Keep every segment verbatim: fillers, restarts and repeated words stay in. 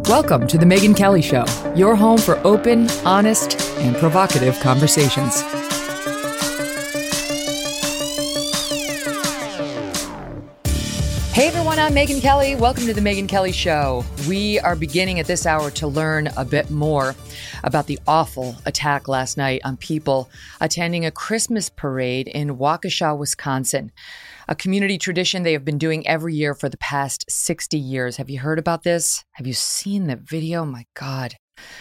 Welcome to The Megyn Kelly Show, your home for open, honest, and provocative conversations. Hey everyone, I'm Megyn Kelly. Welcome to The Megyn Kelly Show. We are beginning at this hour to learn a bit more about the awful attack last night on people attending a Christmas parade in Waukesha, Wisconsin. A community tradition they have been doing every year for the past sixty years. Have you heard about this? Have you seen the video? My God.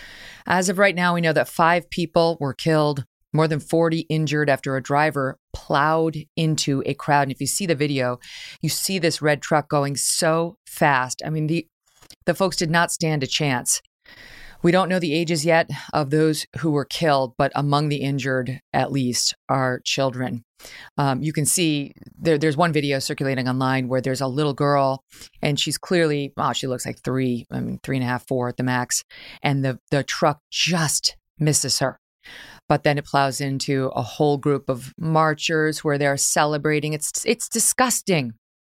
As of right now, we know that five people were killed, more than forty injured after a driver plowed into a crowd. And if you see the video, you see this red truck going so fast. I mean, the the folks did not stand a chance. We don't know the ages yet of those who were killed, but among the injured, at least, are children. Um, you can see there, there's one video circulating online where there's a little girl, and she's clearly, oh, she looks like three, I mean, three and a half, four at the max, and the, the truck just misses her. But then it plows into a whole group of marchers where they're celebrating. It's it's disgusting.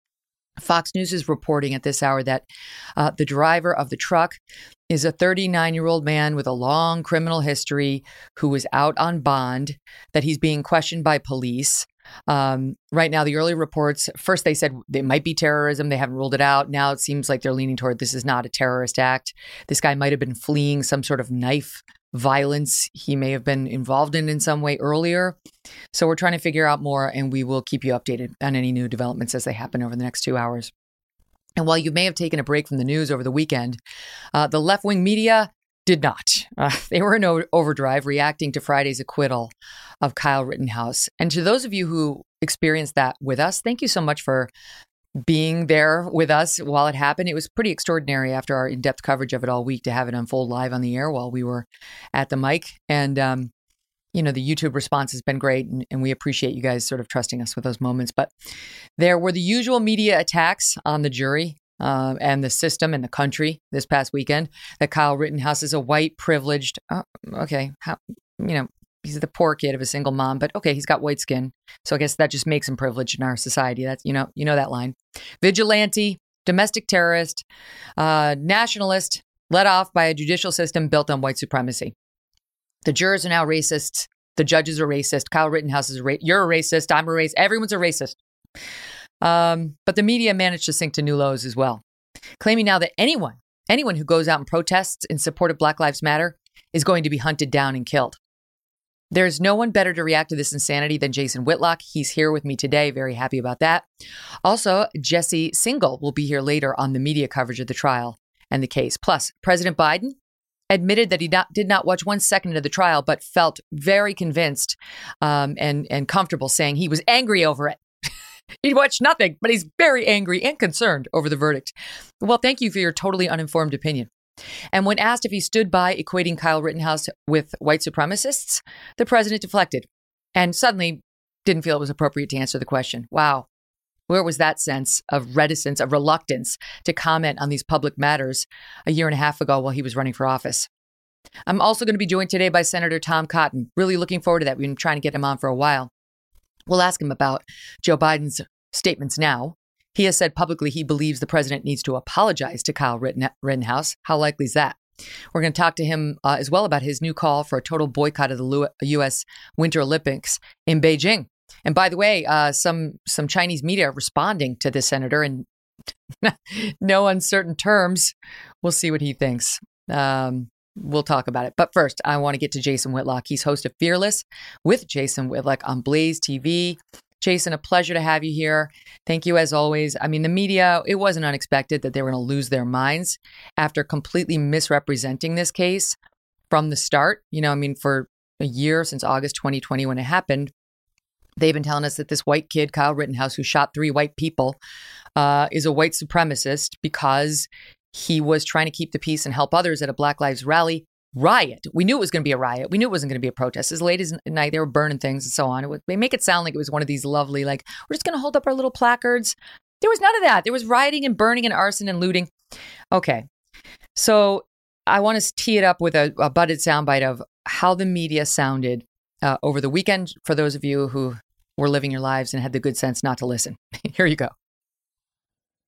Fox News is reporting at this hour that uh, the driver of the truck is a thirty-nine-year-old man with a long criminal history who was out on bond, that he's being questioned by police. Um, right now, the early reports, first they said it might be terrorism. They haven't ruled it out. Now it seems like they're leaning toward this is not a terrorist act. This guy might have been fleeing some sort of knife violence he may have been involved in in some way earlier. So we're trying to figure out more, and we will keep you updated on any new developments as they happen over the next two hours. And while you may have taken a break from the news over the weekend, uh, the left-wing media did not. Uh, they were in o- overdrive reacting to Friday's acquittal of Kyle Rittenhouse. And to those of you who experienced that with us, thank you so much for being there with us while it happened. It was pretty extraordinary after our in-depth coverage of it all week to have it unfold live on the air while we were at the mic. And, um, you know, the YouTube response has been great, and, and we appreciate you guys sort of trusting us with those moments. But there were the usual media attacks on the jury uh, and the system and the country this past weekend, that Kyle Rittenhouse is a white, privileged, oh, okay, how, you know, he's the poor kid of a single mom, but okay, he's got white skin. So I guess that just makes him privileged in our society. That's, you know, you know that line. Vigilante, domestic terrorist, uh, nationalist, led off by a judicial system built on white supremacy. The jurors are now racists. The judges are racist. Kyle Rittenhouse is a ra- you're a racist. I'm a racist. Everyone's a racist. Um, but the media managed to sink to new lows as well, claiming now that anyone, anyone who goes out and protests in support of Black Lives Matter is going to be hunted down and killed. There's no one better to react to this insanity than Jason Whitlock. He's here with me today. Very happy about that. Also, Jesse Singal will be here later on the media coverage of the trial and the case. Plus, President Biden admitted that he not, did not watch one second of the trial, but felt very convinced um, and, and comfortable saying he was angry over it. He watched nothing, but he's very angry and concerned over the verdict. Well, thank you for your totally uninformed opinion. And when asked if he stood by equating Kyle Rittenhouse with white supremacists, the president deflected and suddenly didn't feel it was appropriate to answer the question. Wow. Where was that sense of reticence, of reluctance to comment on these public matters a year and a half ago while he was running for office? I'm also going to be joined today by Senator Tom Cotton. Really looking forward to that. We've been trying to get him on for a while. We'll ask him about Joe Biden's statements now. He has said publicly he believes the president needs to apologize to Kyle Rittenhouse. How likely is that? We're going to talk to him uh, as well about his new call for a total boycott of the U S Winter Olympics in Beijing. And by the way, uh, some some Chinese media are responding to this senator in no uncertain terms. We'll see what he thinks. Um, we'll talk about it. But first, I want to get to Jason Whitlock. He's host of Fearless with Jason Whitlock on Blaze T V. Jason, a pleasure to have you here. Thank you as always. I mean, the media, it wasn't unexpected that they were going to lose their minds after completely misrepresenting this case from the start. You know, I mean, for a year since August twenty twenty when it happened, they've been telling us that this white kid, Kyle Rittenhouse, who shot three white people, uh, is a white supremacist because he was trying to keep the peace and help others at a Black Lives Rally riot. We knew it was going to be a riot. We knew it wasn't going to be a protest. As late as night, they were burning things and so on. It would, they make it sound like it was one of these lovely, like, we're just going to hold up our little placards. There was none of that. There was rioting and burning and arson and looting. Okay. So I want to tee it up with a, a budded soundbite of how the media sounded uh, over the weekend for those of you who were living your lives and had the good sense not to listen. Here you go.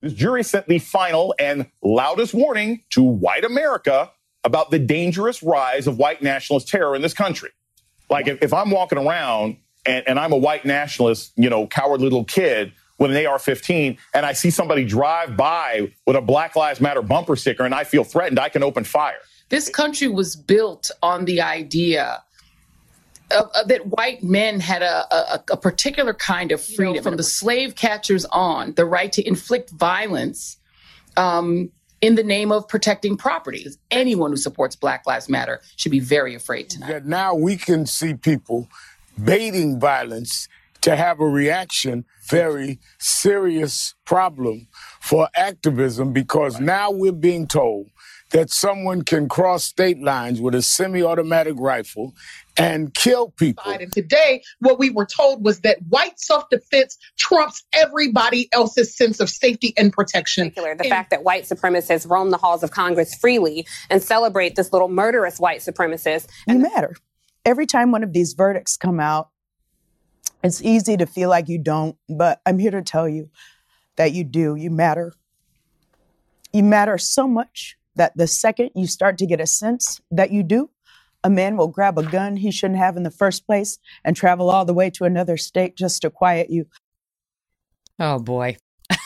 This jury sent the final and loudest warning to white America about the dangerous rise of white nationalist terror in this country. Like if, if I'm walking around and, and I'm a white nationalist, you know, coward little kid with an A R fifteen, and I see somebody drive by with a Black Lives Matter bumper sticker and I feel threatened, I can open fire. This country was built on the idea of, of that white men had a, a, a particular kind of freedom, you know, from the slave catchers on, the right to inflict violence um, in the name of protecting property. Anyone who supports Black Lives Matter should be very afraid tonight. That now we can see people baiting violence to have a reaction, very serious problem for activism, because now we're being told that someone can cross state lines with a semi-automatic rifle and kill people. And today, what we were told was that white self-defense trumps everybody else's sense of safety and protection. The and fact that white supremacists roam the halls of Congress freely and celebrate this little murderous white supremacist. You matter. Every time one of these verdicts come out, it's easy to feel like you don't, but I'm here to tell you that you do. You matter. You matter so much that the second you start to get a sense that you do, a man will grab a gun he shouldn't have in the first place and travel all the way to another state just to quiet you. Oh, boy.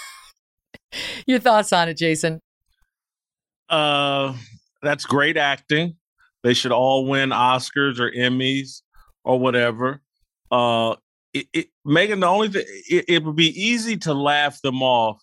Your thoughts on it, Jason? Uh, that's great acting. They should all win Oscars or Emmys or whatever. Uh, it, it, Megyn, the only thing, it, it would be easy to laugh them off,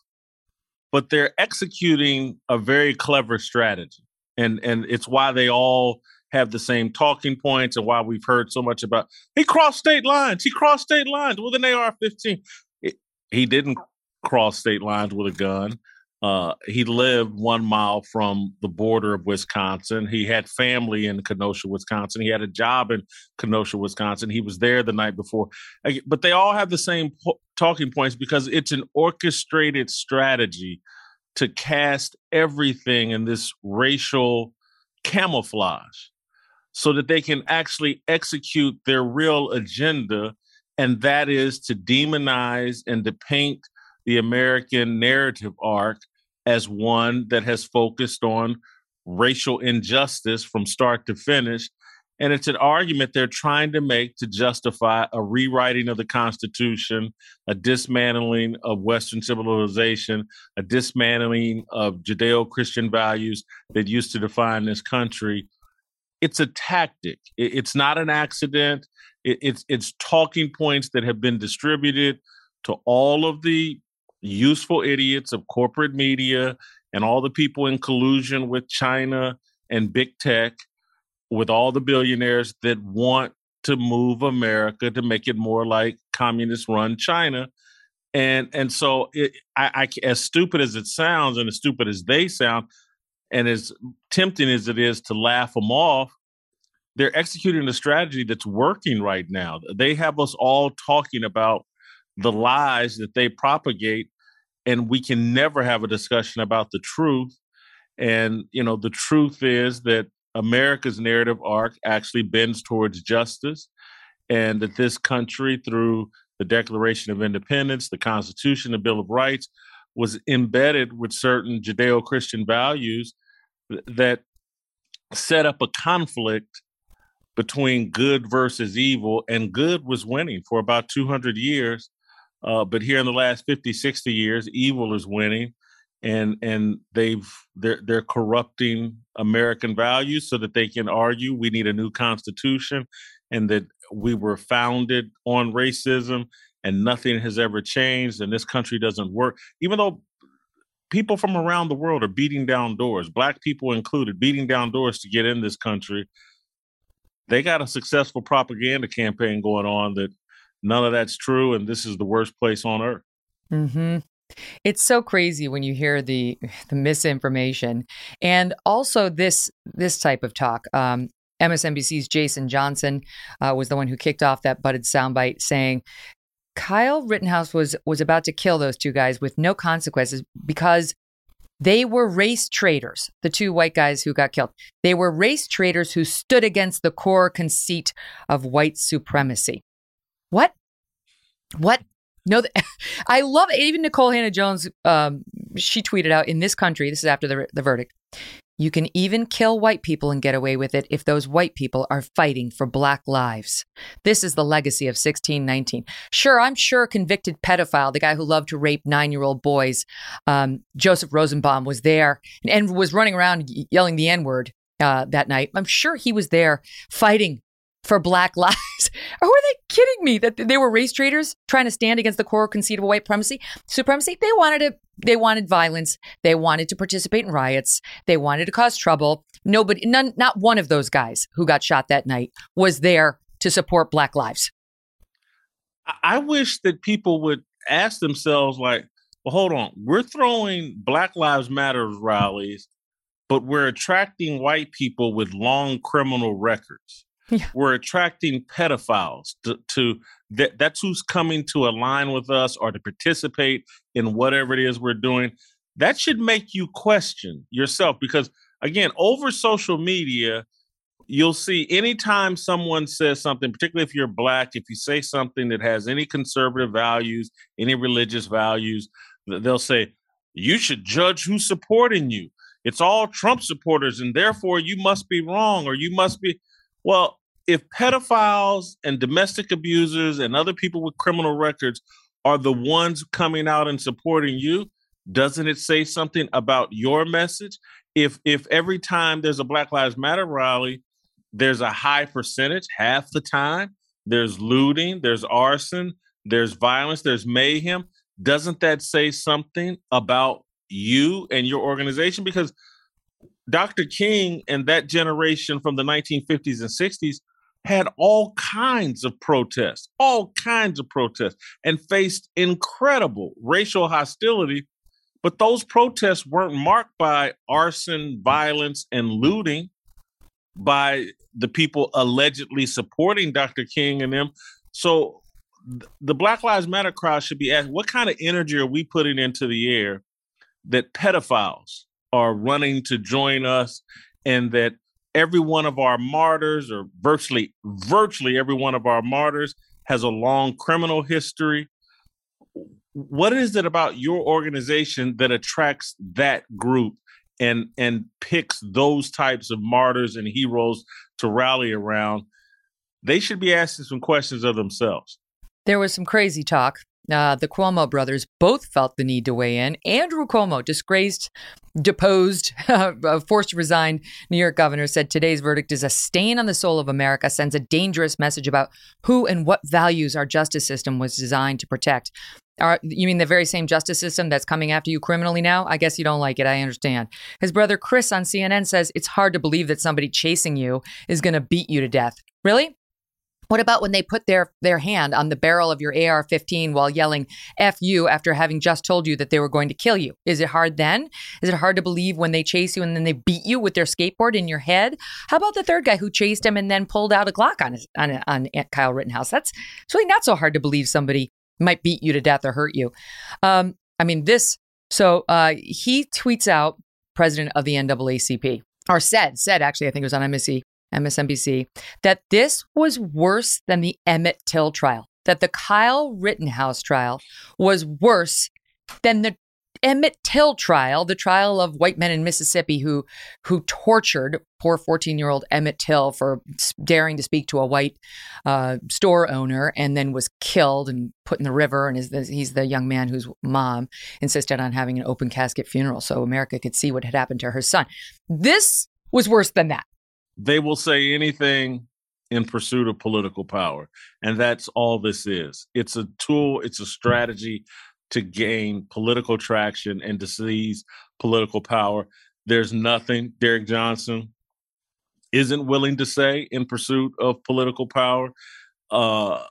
but they're executing a very clever strategy. And and it's why they all have the same talking points and why we've heard so much about, he crossed state lines, he crossed state lines with an A R fifteen. It, he didn't cross state lines with a gun. Uh, he lived one mile from the border of Wisconsin. He had family in Kenosha, Wisconsin. He had a job in Kenosha, Wisconsin. He was there the night before. But they all have the same po- talking points because it's an orchestrated strategy to cast everything in this racial camouflage so that they can actually execute their real agenda, and that is to demonize and to paint the American narrative arc as one that has focused on racial injustice from start to finish. And it's an argument they're trying to make to justify a rewriting of the Constitution, a dismantling of Western civilization, a dismantling of Judeo-Christian values that used to define this country. It's a tactic. It's not an accident. It's, it's talking points that have been distributed to all of the useful idiots of corporate media and all the people in collusion with China and big tech, with all the billionaires that want to move America to make it more like communist-run China. And and so it, I, I, as stupid as it sounds and as stupid as they sound, and as tempting as it is to laugh them off, they're executing a strategy that's working right now. They have us all talking about the lies that they propagate, and we can never have a discussion about the truth. And, you know, the truth is that America's narrative arc actually bends towards justice, and that this country, through the Declaration of Independence, the Constitution, the Bill of Rights, was embedded with certain Judeo-Christian values that set up a conflict between good versus evil, and good was winning for about two hundred years. Uh, but here in the last fifty, sixty years, evil is winning, and and they've they're they're corrupting American values so that they can argue we need a new constitution, and that we were founded on racism and nothing has ever changed, and this country doesn't work. Even though people from around the world are beating down doors, Black people included, beating down doors to get in this country, they got a successful propaganda campaign going on that none of that's true, and this is the worst place on earth. Mm-hmm. It's so crazy when you hear the the misinformation, and also this this type of talk. Um, M S N B C's Jason Johnson uh, was the one who kicked off that butted soundbite, saying Kyle Rittenhouse was was about to kill those two guys with no consequences because they were race traitors. The two white guys who got killed, they were race traitors who stood against the core conceit of white supremacy. What? What? No, th- I love it. Even Nicole Hannah-Jones um, she tweeted out, in this country, this is after the, the verdict, you can even kill white people and get away with it if those white people are fighting for black lives. This is the legacy of sixteen nineteen. Sure, I'm sure a convicted pedophile, the guy who loved to rape nine-year-old boys, um, Joseph Rosenbaum, was there and was running around yelling the N-word uh, that night. I'm sure he was there fighting for black lives. Or were they kidding me that they were race traitors trying to stand against the core conceit of white supremacy? Supremacy. They wanted to. They wanted violence. They wanted to participate in riots. They wanted to cause trouble. Nobody, none, not one of those guys who got shot that night was there to support black lives. I wish that people would ask themselves, like, well, hold on, we're throwing Black Lives Matter rallies, but we're attracting white people with long criminal records. Yeah. We're attracting pedophiles to, to that. That's who's coming to align with us or to participate in whatever it is we're doing. That should make you question yourself, because, again, over social media, you'll see anytime someone says something, particularly if you're Black, if you say something that has any conservative values, any religious values, they'll say, you should judge who's supporting you. It's all Trump supporters, and therefore you must be wrong, or you must be. Well, if pedophiles and domestic abusers and other people with criminal records are the ones coming out and supporting you, doesn't it say something about your message? If if every time there's a Black Lives Matter rally, there's a high percentage, half the time, there's looting, there's arson, there's violence, there's mayhem, doesn't that say something about you and your organization? Because Doctor King and that generation from the nineteen fifties and sixties had all kinds of protests, all kinds of protests, and faced incredible racial hostility. But those protests weren't marked by arson, violence, and looting by the people allegedly supporting Doctor King and them. So the Black Lives Matter crowd should be asked, what kind of energy are we putting into the air that pedophiles are running to join us, and that every one of our martyrs, or virtually, virtually every one of our martyrs, has a long criminal history? What is it about your organization that attracts that group and and picks those types of martyrs and heroes to rally around? They should be asking some questions of themselves. There was some crazy talk. Uh, the Cuomo brothers both felt the need to weigh in. Andrew Cuomo, disgraced, deposed, uh, forced to resign New York governor, said today's verdict is a stain on the soul of America, sends a dangerous message about who and what values our justice system was designed to protect. Are, you mean the very same justice system that's coming after you criminally now? I guess you don't like it. I understand. His brother Chris on C N N says it's hard to believe that somebody chasing you is going to beat you to death. Really? What about when they put their, their hand on the barrel of your A R fifteen while yelling F you after having just told you that they were going to kill you? Is it hard then? Is it hard to believe when they chase you and then they beat you with their skateboard in your head? How about the third guy who chased him and then pulled out a Glock on his, on, on Kyle Rittenhouse? That's it's really not so hard to believe somebody might beat you to death or hurt you. Um, I mean, this, so uh, he tweets out, president of the N double A C P, or said, said actually, I think it was on M S C. M S N B C, that this was worse than the Emmett Till trial, that the Kyle Rittenhouse trial was worse than the Emmett Till trial, the trial of white men in Mississippi who who tortured poor fourteen-year-old Emmett Till for daring to speak to a white uh, store owner and then was killed and put in the river. And is the, he's the young man whose mom insisted on having an open casket funeral so America could see what had happened to her son. This was worse than that. They will say anything in pursuit of political power. And that's all this is. It's a tool, it's a strategy to gain political traction and to seize political power. There's nothing Derek Johnson isn't willing to say in pursuit of political power. Uh,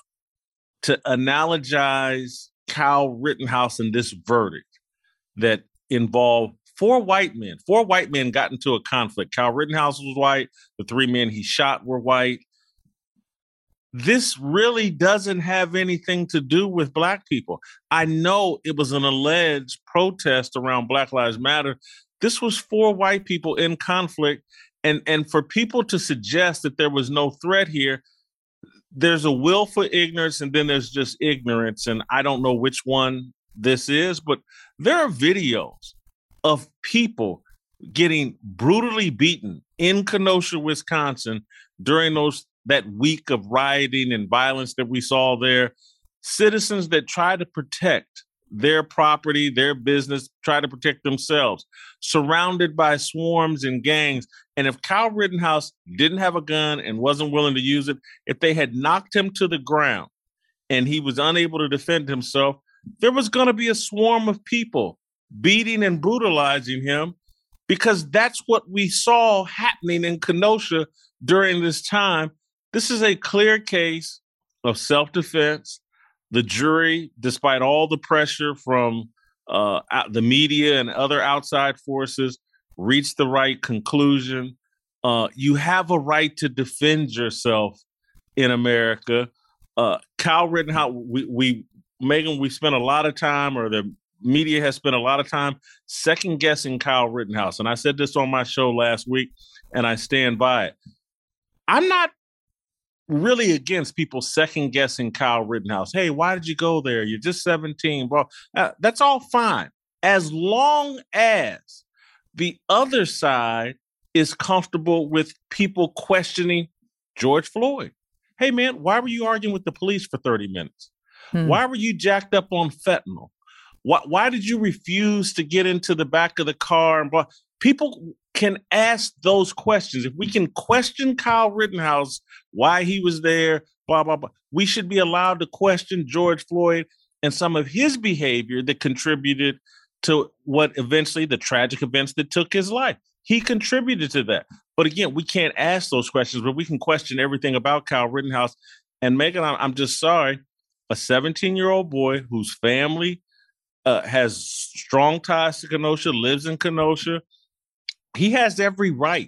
to analogize Kyle Rittenhouse in this verdict that involved Four white men, four white men got into a conflict. Kyle Rittenhouse was white. The three men he shot were white. This really doesn't have anything to do with Black people. I know it was an alleged protest around Black Lives Matter. This was four white people in conflict. And, and for people to suggest that there was no threat here, there's a willful ignorance and then there's just ignorance. And I don't know which one this is, but There are videos of people getting brutally beaten in Kenosha, Wisconsin during those that week of rioting and violence that we saw there. Citizens that try to protect their property, their business, try to protect themselves, surrounded by swarms and gangs. And if Kyle Rittenhouse didn't have a gun and wasn't willing to use it, if they had knocked him to the ground and he was unable to defend himself, there was going to be a swarm of people beating and brutalizing him, because that's what we saw happening in Kenosha during this time. This is a clear case of self-defense. The jury, despite all the pressure from uh, the media and other outside forces, reached the right conclusion. Uh, you have a right to defend yourself in America. Uh, Kyle Rittenhouse, we, we, Megan, we spent a lot of time, or the media has spent a lot of time second guessing Kyle Rittenhouse. And I said this on my show last week, and I stand by it. I'm not really against people second guessing Kyle Rittenhouse. Hey, why did you go there? You're just seventeen. Well, uh, that's all fine, as long as the other side is comfortable with people questioning George Floyd. Hey, man, why were you arguing with the police for thirty minutes? Hmm. Why were you jacked up on fentanyl? Why, why did you refuse to get into the back of the car? And blah? People can ask those questions. If we can question Kyle Rittenhouse, why he was there, blah, blah, blah, we should be allowed to question George Floyd and some of his behavior that contributed to what eventually the tragic events that took his life. He contributed to that. But again, we can't ask those questions, but we can question everything about Kyle Rittenhouse. And Megan, I'm just sorry, a seventeen-year-old boy whose family uh, has strong ties to Kenosha, lives in Kenosha, he has every right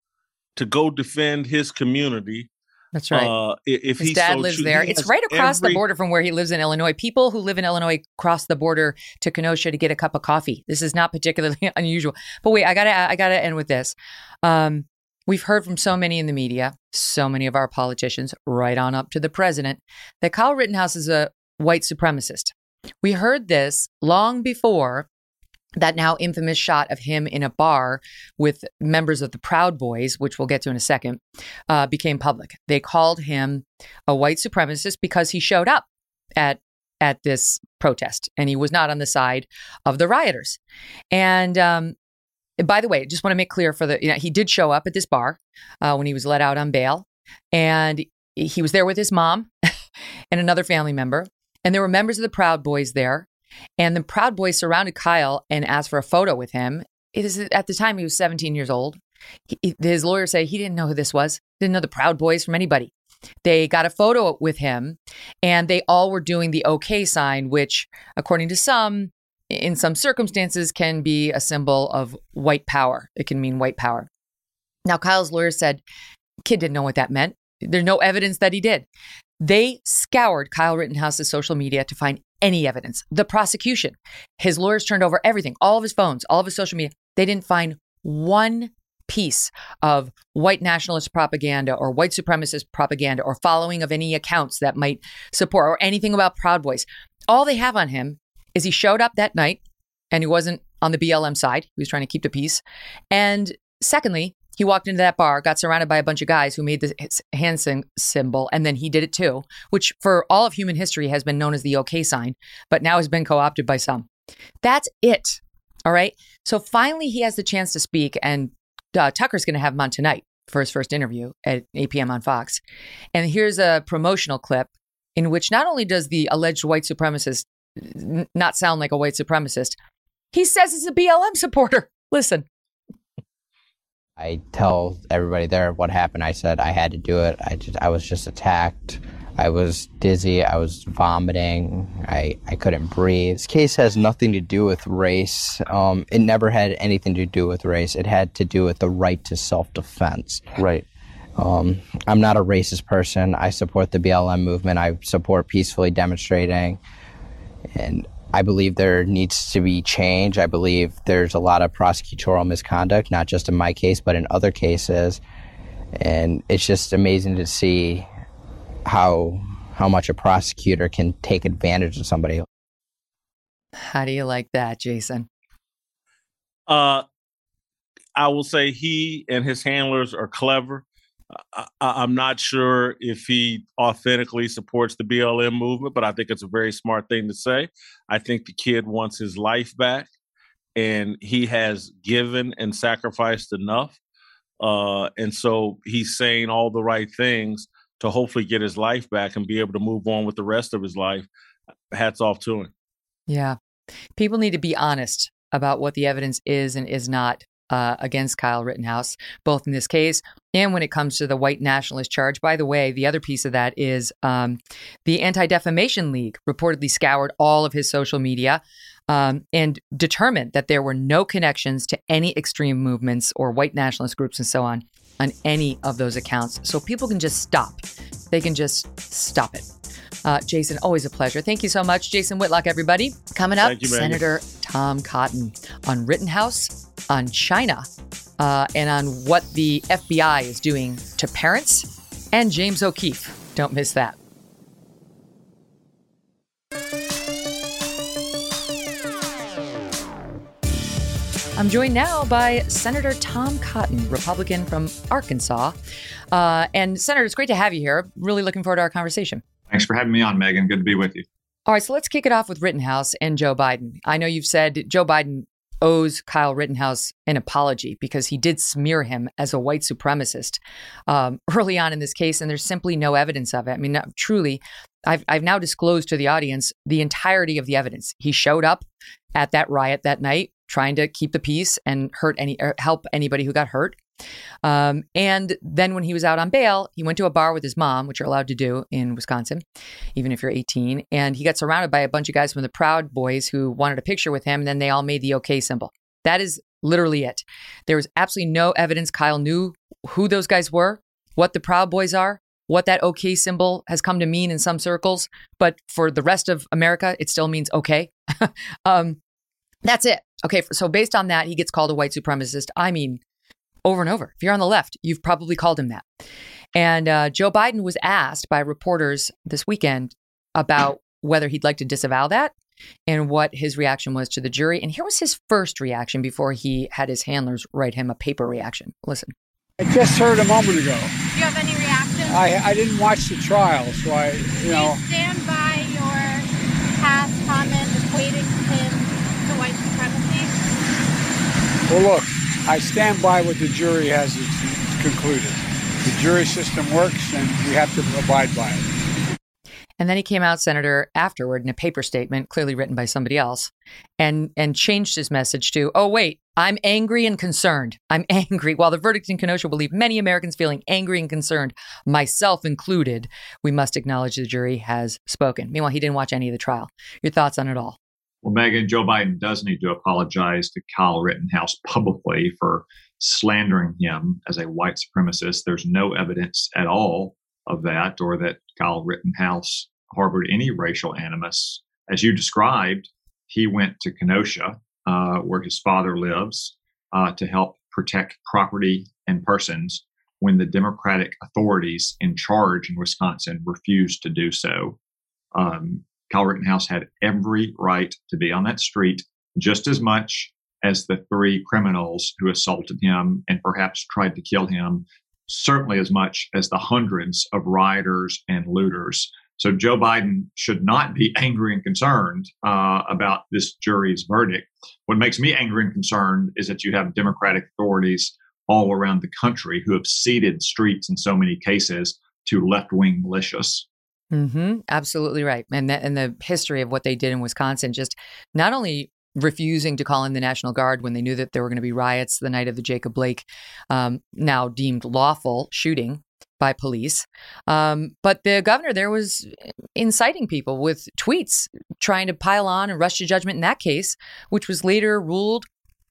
to go defend his community. That's right. Uh, if his he dad so lives cho- there. It's right across every- the border from where he lives in Illinois. People who live in Illinois cross the border to Kenosha to get a cup of coffee. This is not particularly unusual. But wait, I gotta, I gotta end with this. Um, we've heard from so many in the media, so many of our politicians, right on up to the president, that Kyle Rittenhouse is a white supremacist. We heard this long before that now infamous shot of him in a bar with members of the Proud Boys, which we'll get to in a second, uh, became public. They called him a white supremacist because he showed up at at this protest and he was not on the side of the rioters. And um, by the way, just want to make clear for the, you know, he did show up at this bar uh, when he was let out on bail, and he was there with his mom and another family member, and there were members of the Proud Boys there. And the Proud Boys surrounded Kyle and asked for a photo with him. It is, at the time, he was seventeen years old. He, his lawyers say he didn't know who this was, didn't know the Proud Boys from anybody. They got a photo with him, and they all were doing the OK sign, which, according to some, in some circumstances, can be a symbol of white power. It can mean white power. Now, Kyle's lawyer said, kid didn't know what that meant. There's no evidence that he did. They scoured Kyle Rittenhouse's social media to find any evidence. The prosecution, his lawyers turned over everything, all of his phones, all of his social media. They didn't find one piece of white nationalist propaganda or white supremacist propaganda or following of any accounts that might support or anything about Proud Boys. All they have on him is he showed up that night and he wasn't on the B L M side. He was trying to keep the peace. And secondly, he walked into that bar, got surrounded by a bunch of guys who made the hand symbol, and then he did it too, which for all of human history has been known as the OK sign, but now has been co-opted by some. That's it. All right. So finally, he has the chance to speak, and uh, Tucker's going to have him on tonight for his first interview at eight p.m. on Fox. And here's a promotional clip in which not only does the alleged white supremacist n- not sound like a white supremacist, he says he's a B L M supporter. Listen. I tell everybody there what happened. I said I had to do it. I just, I was just attacked. I was dizzy. I was vomiting. I, I couldn't breathe. This case has nothing to do with race. Um, it never had anything to do with race. It had to do with the right to self-defense. Right. Um, I'm not a racist person. I support the B L M movement. I support peacefully demonstrating. And I believe there needs to be change. I believe there's a lot of prosecutorial misconduct, not just in my case, but in other cases. And it's just amazing to see how how much a prosecutor can take advantage of somebody. How do you like that, Jason? Uh, I will say he and his handlers are clever. I, I'm not sure if he authentically supports the B L M movement, but I think it's a very smart thing to say. I think the kid wants his life back, and he has given and sacrificed enough. Uh, and so he's saying all the right things to hopefully get his life back and be able to move on with the rest of his life. Hats off to him. Yeah. People need to be honest about what the evidence is and is not uh, against Kyle Rittenhouse, both in this case and when it comes to the white nationalist charge. By the way, the other piece of that is um, the Anti-Defamation League reportedly scoured all of his social media um, and determined that there were no connections to any extreme movements or white nationalist groups and so on on any of those accounts. So people can just stop. They can just stop it. Uh, Jason, always a pleasure. Thank you so much. Jason Whitlock, everybody. Coming up, you, Senator Tom Cotton on Rittenhouse, on China, uh, and on what the F B I is doing to parents, and James O'Keefe. Don't miss that. I'm joined now by Senator Tom Cotton, Republican from Arkansas. Uh, and Senator, it's great to have you here. Really looking forward to our conversation. Thanks for having me on, Megan. Good to be with you. All right, so let's kick it off with Rittenhouse and Joe Biden. I know you've said Joe Biden owes Kyle Rittenhouse an apology because he did smear him as a white supremacist um, early on in this case, and there's simply no evidence of it. I mean, not, truly, I've, I've now disclosed to the audience the entirety of the evidence. He showed up at that riot that night trying to keep the peace and hurt any or help anybody who got hurt. Um, and then when he was out on bail, he went to a bar with his mom, which you're allowed to do in Wisconsin, even if you're eighteen. And he got surrounded by a bunch of guys from the Proud Boys who wanted a picture with him. And then they all made the OK symbol. That is literally it. There was absolutely no evidence Kyle knew who those guys were, what the Proud Boys are, what that OK symbol has come to mean in some circles. But for the rest of America, it still means OK. um, that's it. Okay. So based on that, he gets called a white supremacist. I mean, over and over. If you're on the left, you've probably called him that. And uh, Joe Biden was asked by reporters this weekend about whether he'd like to disavow that and what his reaction was to the jury. And here was his first reaction before he had his handlers write him a paper reaction. Listen. I just heard a moment ago. Do you have any reaction? I I didn't watch the trial, so I, you Do know. you stand by your past comment equating him to white supremacy? Well, look, I stand by what the jury has concluded. The jury system works, and we have to abide by it. And then he came out, Senator, afterward in a paper statement, clearly written by somebody else, and and changed his message to, oh, wait, I'm angry and concerned. I'm angry. While the verdict in Kenosha will leave many Americans feeling angry and concerned, myself included, we must acknowledge the jury has spoken. Meanwhile, he didn't watch any of the trial. Your thoughts on it all? Well, Megan, Joe Biden does need to apologize to Kyle Rittenhouse publicly for slandering him as a white supremacist. There's no evidence at all of that, or that Kyle Rittenhouse harbored any racial animus. As you described, he went to Kenosha, uh, where his father lives, uh, to help protect property and persons when the Democratic authorities in charge in Wisconsin refused to do so. Um, Kyle Rittenhouse had every right to be on that street just as much as the three criminals who assaulted him and perhaps tried to kill him, certainly as much as the hundreds of rioters and looters. So Joe Biden should not be angry and concerned uh, about this jury's verdict. What makes me angry and concerned is that you have Democratic authorities all around the country who have ceded streets in so many cases to left-wing militias. Mm-hmm. Absolutely right. And the, and the history of what they did in Wisconsin, just not only refusing to call in the National Guard when they knew that there were going to be riots the night of the Jacob Blake, um, now deemed lawful shooting by police. Um, but the governor there was inciting people with tweets, trying to pile on and rush to judgment in that case, which was later ruled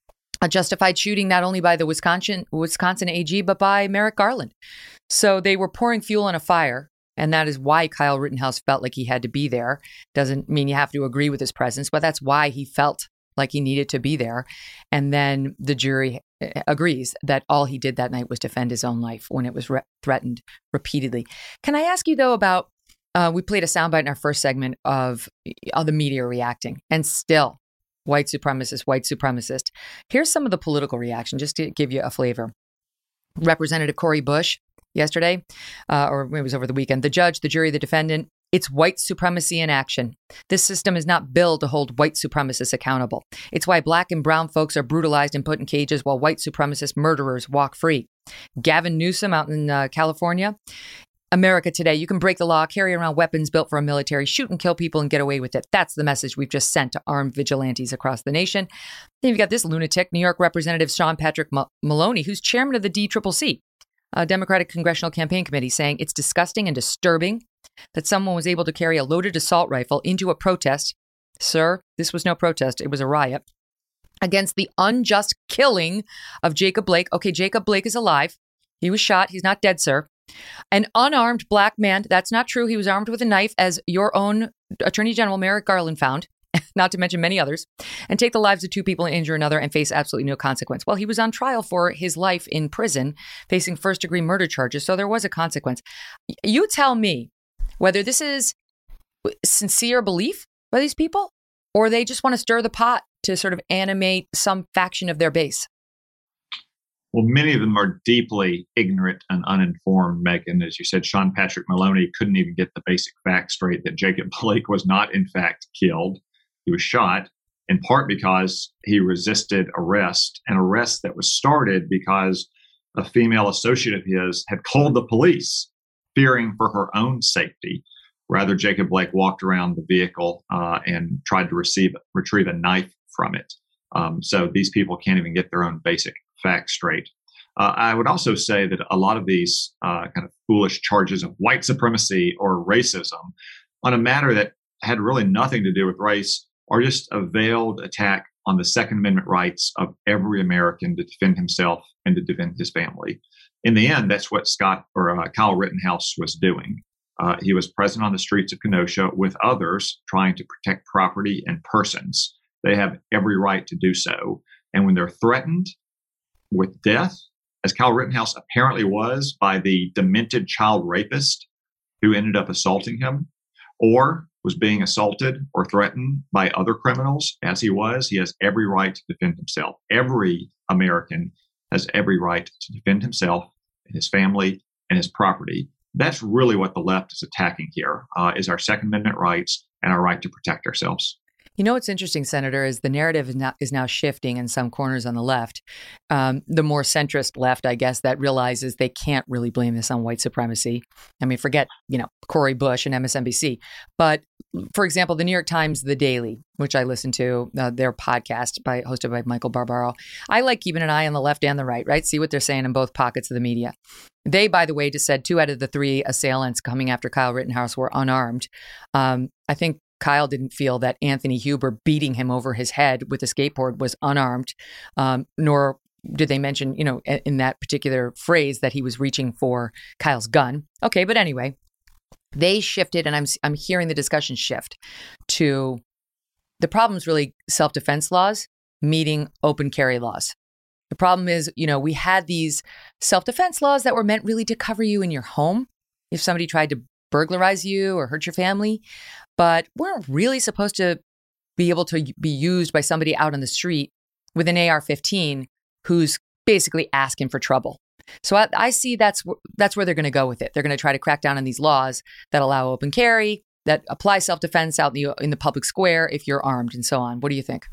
a justified shooting not only by the Wisconsin Wisconsin A G, but by Merrick Garland. So they were pouring fuel on a fire. And that is why Kyle Rittenhouse felt like he had to be there. Doesn't mean you have to agree with his presence, but that's why he felt like he needed to be there. And then the jury agrees that all he did that night was defend his own life when it was re- threatened repeatedly. Can I ask you, though, about Uh, we played a soundbite in our first segment of, of the media reacting, and still, white supremacist, white supremacist. Here's some of the political reaction, just to give you a flavor. Representative Cori Bush yesterday, uh, or it was over the weekend, the judge, the jury, the defendant, it's white supremacy in action. This system is not built to hold white supremacists accountable. It's why black and brown folks are brutalized and put in cages while white supremacist murderers walk free. Gavin Newsom out in uh, California. America today, you can break the law, carry around weapons built for a military, shoot and kill people and get away with it. That's the message we've just sent to armed vigilantes across the nation. Then you've got this lunatic, New York Representative Sean Patrick Maloney, who's chairman of the D C C C, a Democratic Congressional Campaign Committee, saying it's disgusting and disturbing that someone was able to carry a loaded assault rifle into a protest. Sir, this was no protest. It was a riot against the unjust killing of Jacob Blake. Okay, Jacob Blake is alive. He was shot. He's not dead, sir. An unarmed black man. That's not true. He was armed with a knife, as your own Attorney General Merrick Garland found, not to mention many others, and take the lives of two people and injure another and face absolutely no consequence. Well, he was on trial for his life in prison, facing first degree murder charges. So there was a consequence. You tell me whether this is sincere belief by these people, or they just want to stir the pot to sort of animate some faction of their base. Well, many of them are deeply ignorant and uninformed, Megyn. As you said, Sean Patrick Maloney couldn't even get the basic facts straight that Jacob Blake was not, in fact, killed. He was shot, in part because he resisted arrest, an arrest that was started because a female associate of his had called the police, fearing for her own safety. Rather, Jacob Blake walked around the vehicle uh, and tried to receive, retrieve a knife from it. Um, so these people can't even get their own basic facts straight. Uh, I would also say that a lot of these uh, kind of foolish charges of white supremacy or racism on a matter that had really nothing to do with race are just a veiled attack on the Second Amendment rights of every American to defend himself and to defend his family. In the end, that's what Scott or uh, Kyle Rittenhouse was doing. Uh, he was present on the streets of Kenosha with others trying to protect property and persons. They have every right to do so. And when they're threatened with death, as Kyle Rittenhouse apparently was by the demented child rapist who ended up assaulting him, or was being assaulted or threatened by other criminals, as he was, he has every right to defend himself. Every American has every right to defend himself and his family and his property. That's really what the left is attacking here, uh, is our Second Amendment rights and our right to protect ourselves. You know what's interesting, Senator, is the narrative is now, is now shifting in some corners on the left. Um, the more centrist left, I guess, that realizes they can't really blame this on white supremacy. I mean, forget, you know, Cori Bush and M S N B C. But, for example, the New York Times, The Daily, which I listen to, uh, their podcast by hosted by Michael Barbaro. I like keeping an eye on the left and the right, right? See what they're saying in both pockets of the media. They, by the way, just said two out of the three assailants coming after Kyle Rittenhouse were unarmed. Um, I think Kyle didn't feel that Anthony Huber beating him over his head with a skateboard was unarmed, um, nor did they mention, you know, in that particular phrase that he was reaching for Kyle's gun. Okay, but anyway, they shifted, and I'm I'm hearing the discussion shift to the problem is really self-defense laws meeting open carry laws. The problem is, you know, we had these self-defense laws that were meant really to cover you in your home if somebody tried to burglarize you or hurt your family, but weren't really supposed to be able to be used by somebody out on the street with an A R fifteen who's basically asking for trouble. So I, I see that's that's where they're going to go with it. They're going to try to crack down on these laws that allow open carry, that apply self-defense out in the in the public square if you're armed, and so on. What do you think?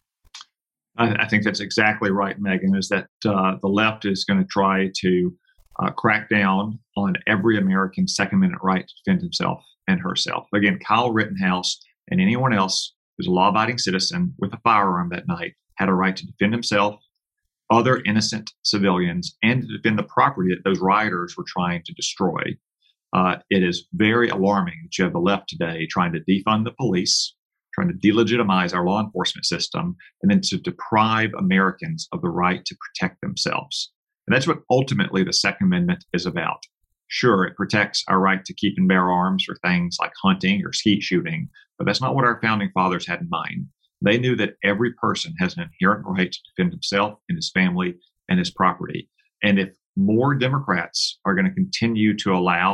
I, I think that's exactly right, Megyn. Is that uh, the left is going to try to Uh, crack down on every American's Second Amendment right to defend himself and herself. Again, Kyle Rittenhouse and anyone else who's a law-abiding citizen with a firearm that night had a right to defend himself, other innocent civilians, and to defend the property that those rioters were trying to destroy. Uh, it is very alarming that you have the left today trying to defund the police, trying to delegitimize our law enforcement system, and then to deprive Americans of the right to protect themselves. And that's what ultimately the Second Amendment is about. Sure, it protects our right to keep and bear arms for things like hunting or skeet shooting, but that's not what our founding fathers had in mind. They knew that every person has an inherent right to defend himself and his family and his property. And if more Democrats are going to continue to allow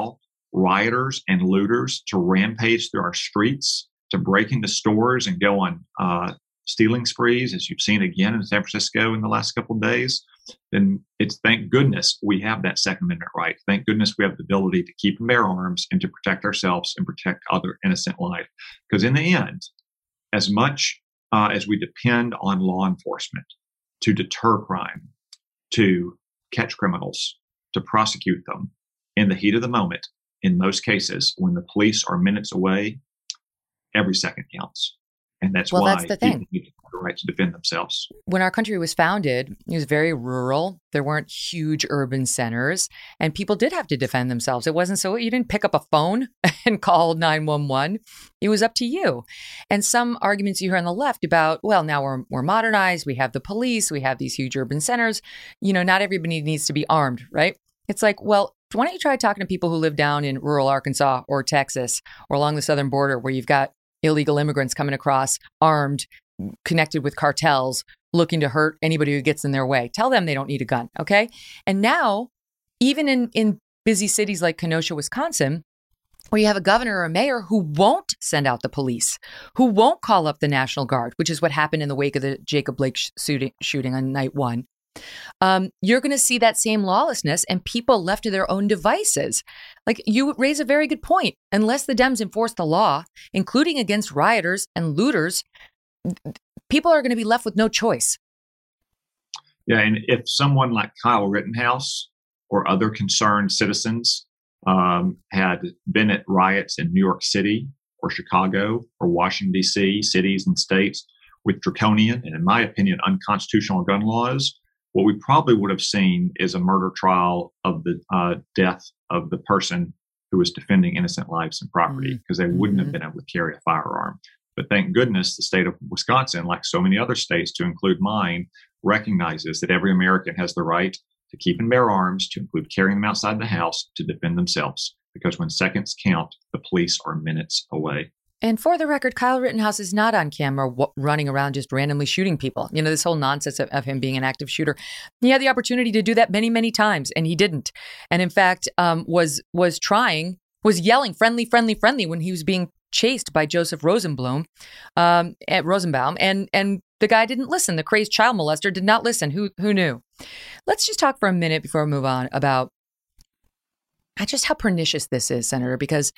rioters and looters to rampage through our streets, to break into stores and go on uh, stealing sprees, as you've seen again in San Francisco in the last couple of days, then it's thank goodness we have that Second Amendment right. Thank goodness we have the ability to keep and bear arms and to protect ourselves and protect other innocent life. Because in the end, as much uh, as we depend on law enforcement to deter crime, to catch criminals, to prosecute them in the heat of the moment, in most cases, when the police are minutes away, every second counts. And that's well, why that's the thing. people need to have the right to defend themselves. When our country was founded, it was very rural. There weren't huge urban centers, and people did have to defend themselves. It wasn't so you didn't pick up a phone and call nine one one. It was up to you. And some arguments you hear on the left about, well, now we're we're modernized. We have the police. We have these huge urban centers. You know, not everybody needs to be armed, right? It's like, well, why don't you try talking to people who live down in rural Arkansas or Texas or along the southern border where you've got illegal immigrants coming across, armed, connected with cartels, looking to hurt anybody who gets in their way. Tell them they don't need a gun, okay? And now, even in, in busy cities like Kenosha, Wisconsin, where you have a governor or a mayor who won't send out the police, who won't call up the National Guard, which is what happened in the wake of the Jacob Blake sh- shooting, shooting on night one, um, you're going to see that same lawlessness and people left to their own devices. Like, you raise a very good point. Unless the Dems enforce the law, including against rioters and looters, people are going to be left with no choice. Yeah, and if someone like Kyle Rittenhouse or other concerned citizens um, had been at riots in New York City or Chicago or Washington, D C, cities and states with draconian and, in my opinion, unconstitutional gun laws, what we probably would have seen is a murder trial of the uh, death of the person who was defending innocent lives and property, because mm-hmm. they wouldn't have been able to carry a firearm. But thank goodness the state of Wisconsin, like so many other states, to include mine, recognizes that every American has the right to keep and bear arms, to include carrying them outside the house to defend themselves. Because when seconds count, the police are minutes away. And for the record, Kyle Rittenhouse is not on camera w- running around just randomly shooting people. You know, this whole nonsense of, of him being an active shooter. He had the opportunity to do that many, many times, and he didn't. And in fact, um, was was trying, was yelling friendly, friendly, friendly when he was being chased by Joseph Rosenblum, um, at Rosenbaum. And and the guy didn't listen. The crazed child molester did not listen. Who who knew? Let's just talk for a minute before we move on about just how pernicious this is, Senator, because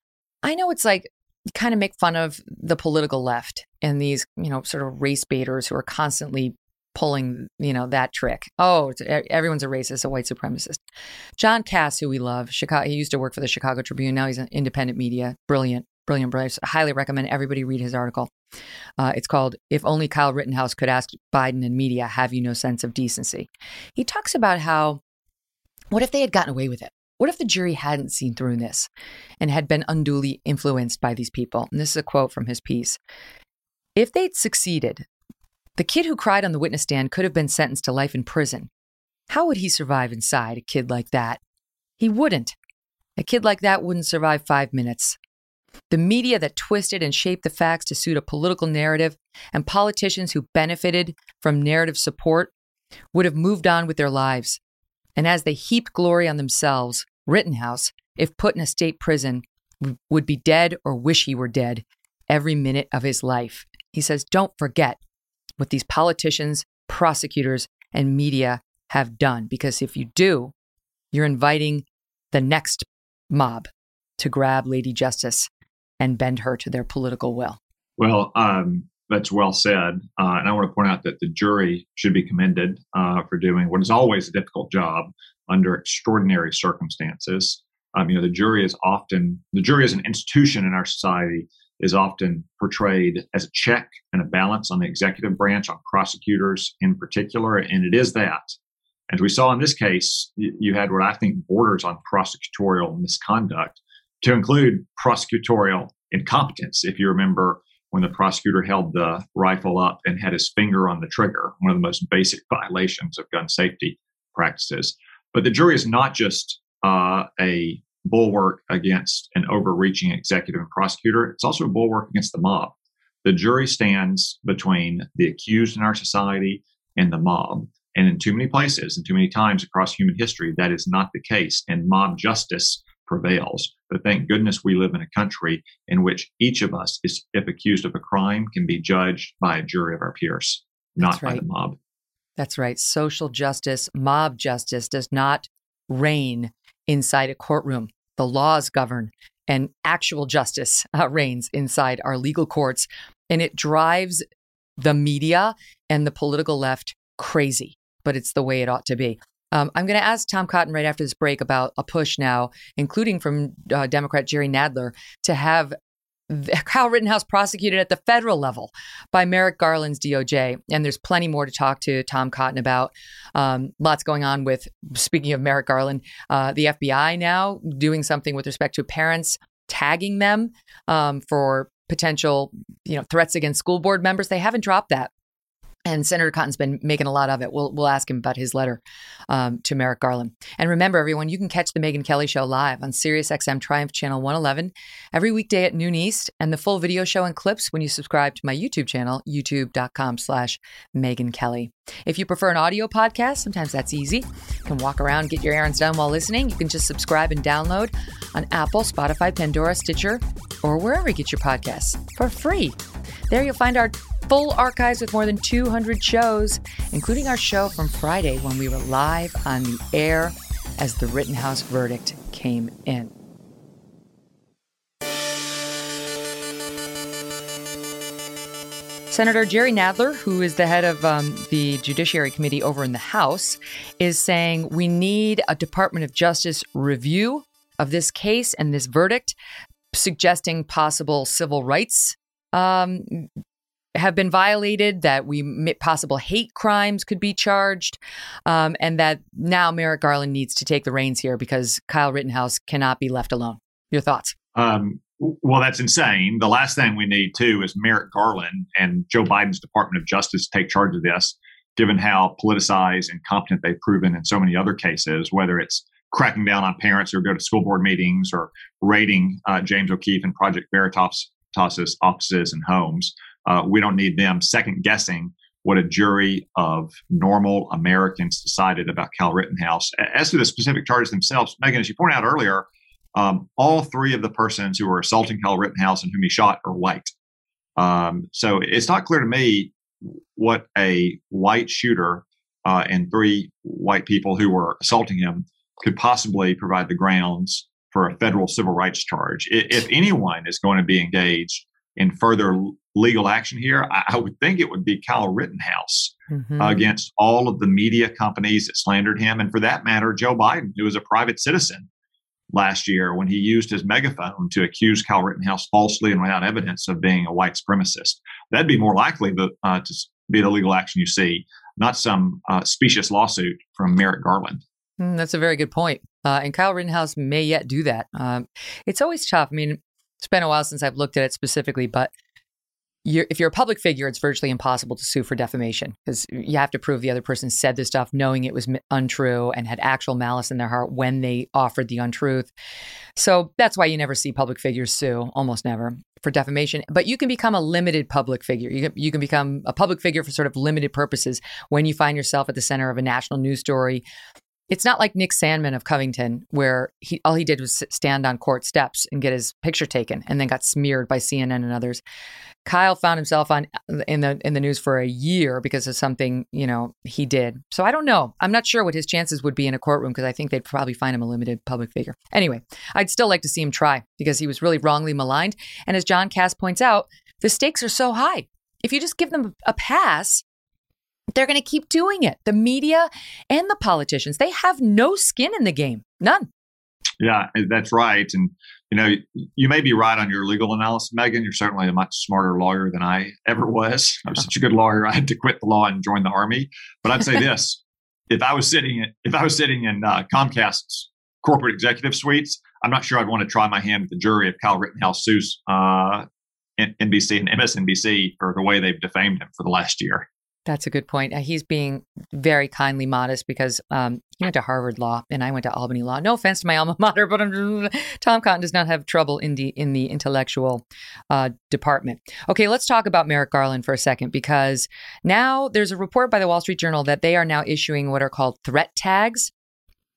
I know it's like, kind of make fun of the political left and these, you know, sort of race baiters who are constantly pulling, you know, that trick. Oh, everyone's a racist, a white supremacist. John Kass, who we love, Chicago, he used to work for the Chicago Tribune. Now he's an independent media. Brilliant, brilliant, brilliant. I highly recommend everybody read his article. Uh, it's called "If Only Kyle Rittenhouse Could Ask Biden and Media, Have You No Sense of Decency?" He talks about how, what if they had gotten away with it? What if the jury hadn't seen through this and had been unduly influenced by these people? And this is a quote from his piece. If they'd succeeded, the kid who cried on the witness stand could have been sentenced to life in prison. How would he survive inside, a kid like that? He wouldn't. A kid like that wouldn't survive five minutes. The media that twisted and shaped the facts to suit a political narrative and politicians who benefited from narrative support would have moved on with their lives. And as they heaped glory on themselves, Rittenhouse, if put in a state prison, w- would be dead or wish he were dead every minute of his life. He says, don't forget what these politicians, prosecutors, and media have done, because if you do, you're inviting the next mob to grab Lady Justice and bend her to their political will. Well, um, that's well said. Uh, and I want to point out that the jury should be commended uh, for doing what is always a difficult job under extraordinary circumstances. Um, you know, the jury is often, the jury as an institution in our society is often portrayed as a check and a balance on the executive branch, on prosecutors in particular, and it is that. As we saw in this case, you, you had what I think borders on prosecutorial misconduct, to include prosecutorial incompetence. If you remember when the prosecutor held the rifle up and had his finger on the trigger, one of the most basic violations of gun safety practices. But the jury is not just uh, a bulwark against an overreaching executive and prosecutor. It's also a bulwark against the mob. The jury stands between the accused in our society and the mob. And in too many places and too many times across human history, that is not the case. And mob justice prevails. But thank goodness we live in a country in which each of us is, if accused of a crime, can be judged by a jury of our peers, not That's right. by the mob. That's right. Social justice, mob justice does not reign inside a courtroom. The laws govern, and actual justice uh, reigns inside our legal courts. And it drives the media and the political left crazy, but it's the way it ought to be. Um, I'm going to ask Tom Cotton right after this break about a push now, including from uh, Democrat Jerry Nadler, to have Kyle Rittenhouse prosecuted at the federal level by Merrick Garland's D O J. And there's plenty more to talk to Tom Cotton about. Um, lots going on with, speaking of Merrick Garland, uh, the F B I now doing something with respect to parents, tagging them um, for potential, you know, threats against school board members. They haven't dropped that. And Senator Cotton's been making a lot of it. We'll we'll ask him about his letter um, to Merrick Garland. And remember, everyone, you can catch the Megyn Kelly Show live on SiriusXM Triumph Channel one eleven every weekday at noon East, and the full video show and clips when you subscribe to my YouTube channel, youtube.com slash Megyn Kelly. If you prefer an audio podcast, sometimes that's easy. You can walk around, get your errands done while listening. You can just subscribe and download on Apple, Spotify, Pandora, Stitcher, or wherever you get your podcasts for free. There you'll find our full archives with more than two hundred shows, including our show from Friday when we were live on the air as the Rittenhouse verdict came in. Senator Jerry Nadler, who is the head of um, the Judiciary Committee over in the House, is saying we need a Department of Justice review of this case and this verdict, suggesting possible civil rights um, have been violated, that we possible hate crimes could be charged, um, and that now Merrick Garland needs to take the reins here because Kyle Rittenhouse cannot be left alone. Your thoughts? Um, well, that's insane. The last thing we need, too, is Merrick Garland and Joe Biden's Department of Justice to take charge of this, given how politicized and competent they've proven in so many other cases, whether it's cracking down on parents who go to school board meetings or raiding uh, James O'Keefe and Project Veritas offices and homes. Uh, we don't need them second guessing what a jury of normal Americans decided about Kyle Rittenhouse. As to the specific charges themselves, Megyn, as you pointed out earlier, um, all three of the persons who were assaulting Kyle Rittenhouse and whom he shot are white. Um, so it's not clear to me what a white shooter uh, and three white people who were assaulting him could possibly provide the grounds for a federal civil rights charge. If anyone is going to be engaged in further legal action here, I would think it would be Kyle Rittenhouse mm-hmm. uh, against all of the media companies that slandered him. And for that matter, Joe Biden, who was a private citizen last year when he used his megaphone to accuse Kyle Rittenhouse falsely and without evidence of being a white supremacist. That'd be more likely to, uh, to be the legal action you see, not some uh, specious lawsuit from Merrick Garland. Mm, that's a very good point. Uh, and Kyle Rittenhouse may yet do that. Um, it's always tough. I mean, it's been a while since I've looked at it specifically, but you're, if you're a public figure, it's virtually impossible to sue for defamation because you have to prove the other person said this stuff knowing it was untrue and had actual malice in their heart when they offered the untruth. So that's why you never see public figures sue, almost never, for defamation. But you can become a limited public figure. You can, you can become a public figure for sort of limited purposes when you find yourself at the center of a national news story. It's not like Nick Sandmann of Covington, where he all he did was stand on court steps and get his picture taken and then got smeared by C N N and others. Kyle found himself on in the in the news for a year because of something, you know, he did. So I don't know. I'm not sure what his chances would be in a courtroom because I think they'd probably find him a limited public figure. Anyway, I'd still like to see him try because he was really wrongly maligned. And as John Cass points out, the stakes are so high. If you just give them a pass, they're going to keep doing it. The media and the politicians, they have no skin in the game. None. Yeah, that's right. And, you know, you may be right on your legal analysis, Megyn. You're certainly a much smarter lawyer than I ever was. I was such a good lawyer. I had to quit the law and join the Army. But I'd say this, if I was sitting, if I was sitting in uh, Comcast's corporate executive suites, I'm not sure I'd want to try my hand with the jury if Kyle Rittenhouse sues uh, N B C and M S N B C for the way they've defamed him for the last year. That's a good point. Uh, he's being very kindly modest because um, he went to Harvard Law and I went to Albany Law. No offense to my alma mater, but I'm, Tom Cotton does not have trouble in the in the intellectual uh, department. Okay, let's talk about Merrick Garland for a second because now there's a report by the Wall Street Journal that they are now issuing what are called threat tags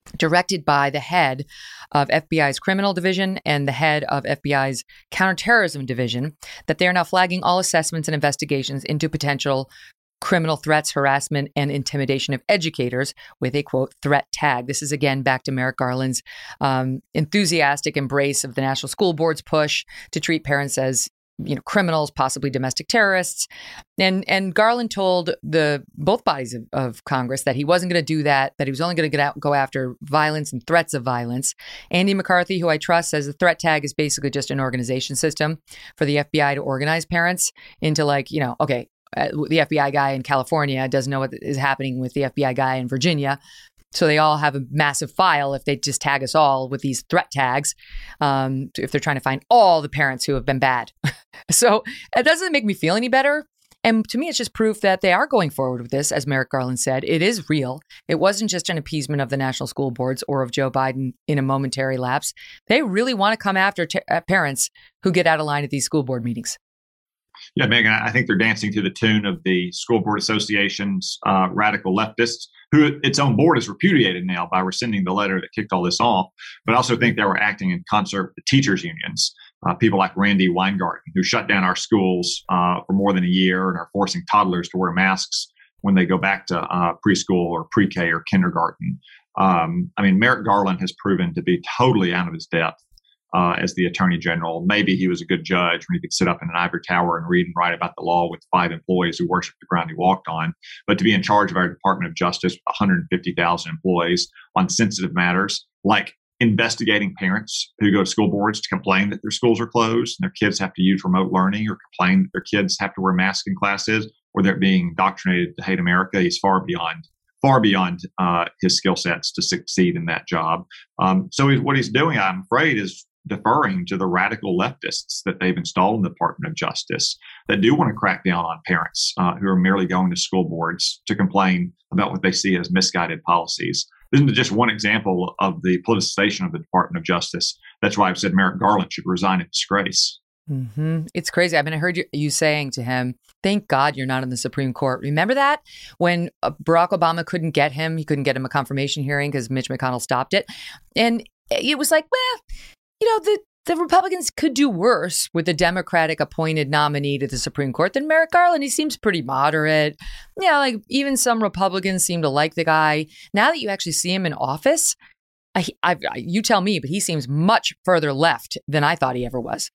directed by the head of F B I's criminal division and the head of F B I's counterterrorism division, that they are now flagging all assessments and investigations into potential criminal threats, harassment, and intimidation of educators with a, quote, threat tag. This is, again, back to Merrick Garland's um, enthusiastic embrace of the National School Board's push to treat parents as, you know, criminals, possibly domestic terrorists. And and Garland told the both bodies of, of Congress that he wasn't going to do that, that he was only going to get out, go after violence and threats of violence. Andy McCarthy, who I trust, says the threat tag is basically just an organization system for the F B I to organize parents into, like, you know, okay, uh, the F B I guy in California doesn't know what is happening with the F B I guy in Virginia. So they all have a massive file if they just tag us all with these threat tags, um, if they're trying to find all the parents who have been bad. So it doesn't make me feel any better. And to me, it's just proof that they are going forward with this. As Merrick Garland said, it is real. It wasn't just an appeasement of the national school boards or of Joe Biden in a momentary lapse. They really want to come after t- parents who get out of line at these school board meetings. Yeah, Megan, I think they're dancing to the tune of the School Board Association's uh, radical leftists, who its own board is repudiated now by rescinding the letter that kicked all this off. But I also think they were acting in concert with the teachers' unions, uh, people like Randy Weingarten, who shut down our schools uh, for more than a year and are forcing toddlers to wear masks when they go back to uh, preschool or pre-K or kindergarten. Um, I mean, Merrick Garland has proven to be totally out of his depth Uh, as the attorney general. Maybe he was a good judge when he could sit up in an ivory tower and read and write about the law with five employees who worshiped the ground he walked on. But to be in charge of our Department of Justice with one hundred fifty thousand employees on sensitive matters like investigating parents who go to school boards to complain that their schools are closed and their kids have to use remote learning, or complain that their kids have to wear masks in classes, or they're being indoctrinated to hate America, he's far beyond far beyond uh, his skill sets to succeed in that job. Um, so he's, what he's doing, I'm afraid, is deferring to the radical leftists that they've installed in the Department of Justice that do want to crack down on parents uh, who are merely going to school boards to complain about what they see as misguided policies. This is just one example of the politicization of the Department of Justice. That's why I've said Merrick Garland should resign in disgrace. Mm-hmm. It's crazy. I mean, I heard you, you saying to him, thank God you're not in the Supreme Court. Remember that? When uh, Barack Obama couldn't get him, he couldn't get him a confirmation hearing because Mitch McConnell stopped it. And it was like, well, you know, the, the Republicans could do worse with a Democratic appointed nominee to the Supreme Court than Merrick Garland. He seems pretty moderate. You know, like even some Republicans seem to like the guy. Now that you actually see him in office, I, I, you tell me, but he seems much further left than I thought he ever was.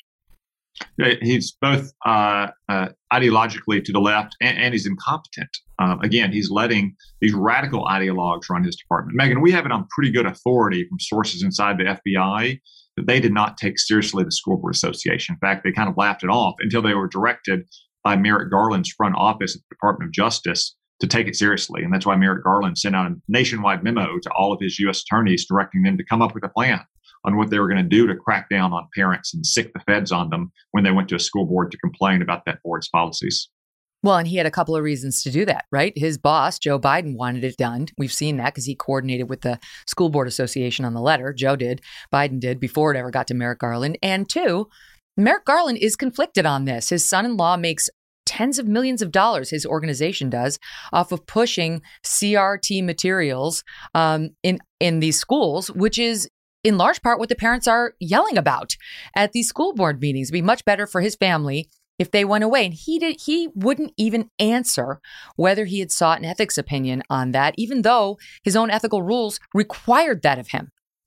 He's both uh, uh, ideologically to the left and, and he's incompetent. Um, again, he's letting these radical ideologues run his department. Megan, we have it on pretty good authority from sources inside the F B I that they did not take seriously the School Board Association. In fact, they kind of laughed it off until they were directed by Merrick Garland's front office at the Department of Justice to take it seriously. And that's why Merrick Garland sent out a nationwide memo to all of his U S attorneys directing them to come up with a plan on what they were going to do to crack down on parents and sick the feds on them when they went to a school board to complain about that board's policies. Well, and he had a couple of reasons to do that, right? His boss, Joe Biden, wanted it done. We've seen that because he coordinated with the School Board Association on the letter. Joe did, Biden did, before it ever got to Merrick Garland. And two, Merrick Garland is conflicted on this. His son-in-law makes tens of millions of dollars, his organization does, off of pushing C R T materials um, in, in these schools, which is in large part what the parents are yelling about at these school board meetings. It'd be much better for his family if they went away. And he did, he wouldn't even answer whether he had sought an ethics opinion on that, even though his own ethical rules required that of him.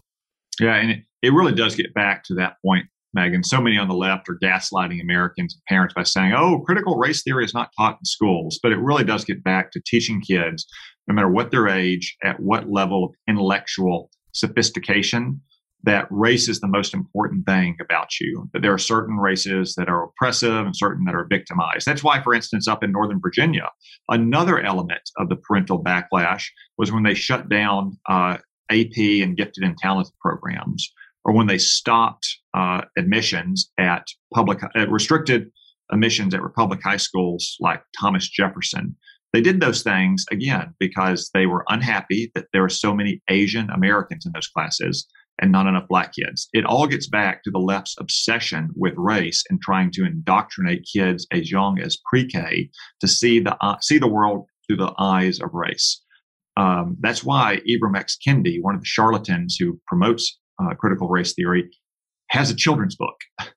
Yeah, and it, it really does get back to that point, Megan. So many on the left are gaslighting Americans and parents by saying, oh, critical race theory is not taught in schools. But it really does get back to teaching kids, no matter what their age, at what level of intellectual sophistication, that race is the most important thing about you, that there are certain races that are oppressive and certain that are victimized. That's why, for instance, up in Northern Virginia, another element of the parental backlash was when they shut down uh, A P and gifted and talented programs, or when they stopped uh, admissions at public, uh, restricted admissions at public high schools like Thomas Jefferson. They did those things, again, because they were unhappy that there were so many Asian Americans in those classes and not enough Black kids. It all gets back to the left's obsession with race and trying to indoctrinate kids as young as pre-K to see the uh, see the world through the eyes of race. Um, that's why Ibram X. Kendi, one of the charlatans who promotes uh, critical race theory, has a children's book.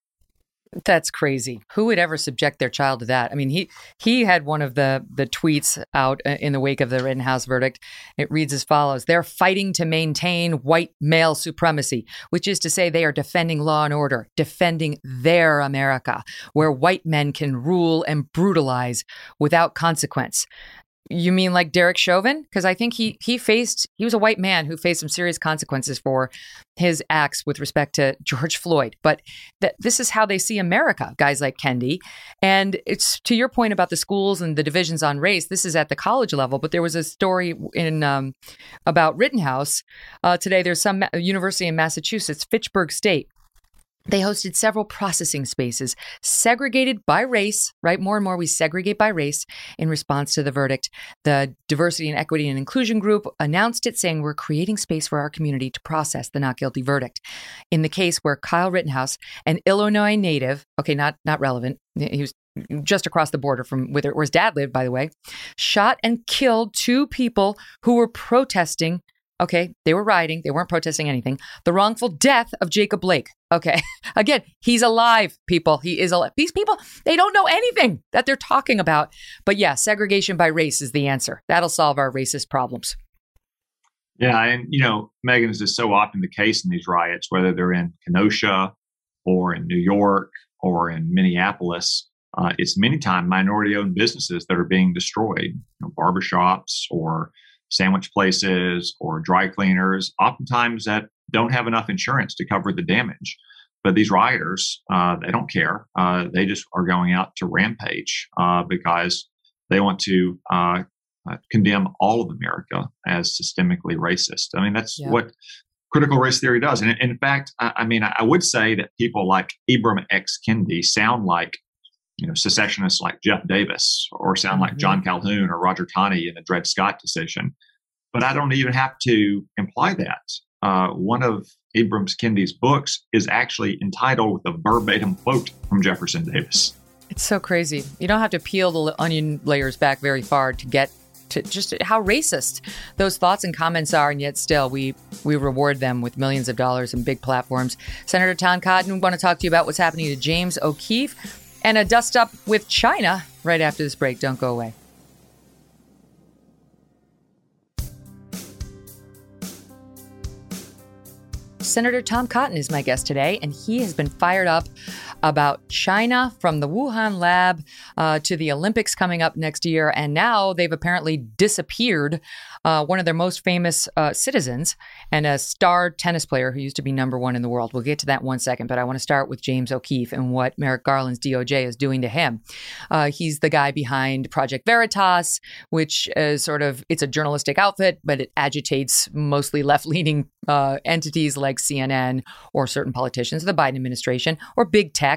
That's crazy. Who would ever subject their child to that? I mean, he he had one of the the tweets out in the wake of the Rittenhouse verdict. It reads as follows: "They're fighting to maintain white male supremacy," which is to say they are defending law and order, defending their America, where white men can rule and brutalize without consequence. You mean like Derek Chauvin? Because I think he he faced, he was a white man who faced some serious consequences for his acts with respect to George Floyd. But that this is how they see America, guys like Kendi. And it's to your point about the schools and the divisions on race. This is at the college level, but there was a story in um, about Rittenhouse. Uh, today, there's some ma- university in Massachusetts, Fitchburg State. They hosted several processing spaces segregated by race, right? More and more we segregate by race in response to the verdict. The Diversity and Equity and Inclusion Group announced it, saying we're creating space for our community to process the not guilty verdict. In the case where Kyle Rittenhouse, an Illinois native, okay, not not relevant, he was just across the border from where his dad lived, by the way, shot and killed two people who were protesting. Okay, they were rioting. They weren't protesting anything. The wrongful death of Jacob Blake. Okay, again, he's alive, people. He is alive. These people, they don't know anything that they're talking about. But yeah, segregation by race is the answer. That'll solve our racist problems. Yeah, and, you know, Megyn, this is so often the case in these riots, whether they're in Kenosha or in New York or in Minneapolis. Uh, it's many times minority-owned businesses that are being destroyed, you know, barbershops or sandwich places or dry cleaners, oftentimes that don't have enough insurance to cover the damage. But these rioters, uh, they don't care. Uh, they just are going out to rampage uh, because they want to uh, uh, condemn all of America as systemically racist. I mean, that's yeah. what critical race theory does. And in fact, I, I mean, I would say that people like Ibram X. Kendi sound like, you know, secessionists like Jeff Davis, or sound like John Calhoun or Roger Taney in the Dred Scott decision. But I don't even have to imply that. Uh, one of Ibram Kendi's books is actually entitled with a verbatim quote from Jefferson Davis. It's so crazy. You don't have to peel the onion layers back very far to get to just how racist those thoughts and comments are, and yet still we we reward them with millions of dollars and big platforms. Senator Tom Cotton, we want to talk to you about what's happening to James O'Keefe and a dust up with China right after this break. Don't go away. Senator Tom Cotton is my guest today, and he has been fired up about China, from the Wuhan lab uh, to the Olympics coming up next year. And now they've apparently disappeared uh, one of their most famous uh, citizens and a star tennis player who used to be number one in the world. We'll get to that in one second, but I want to start with James O'Keefe and what Merrick Garland's D O J is doing to him. Uh, he's the guy behind Project Veritas, which is sort of, it's a journalistic outfit, but it agitates mostly left-leaning uh, entities like C N N or certain politicians of the Biden administration or big tech.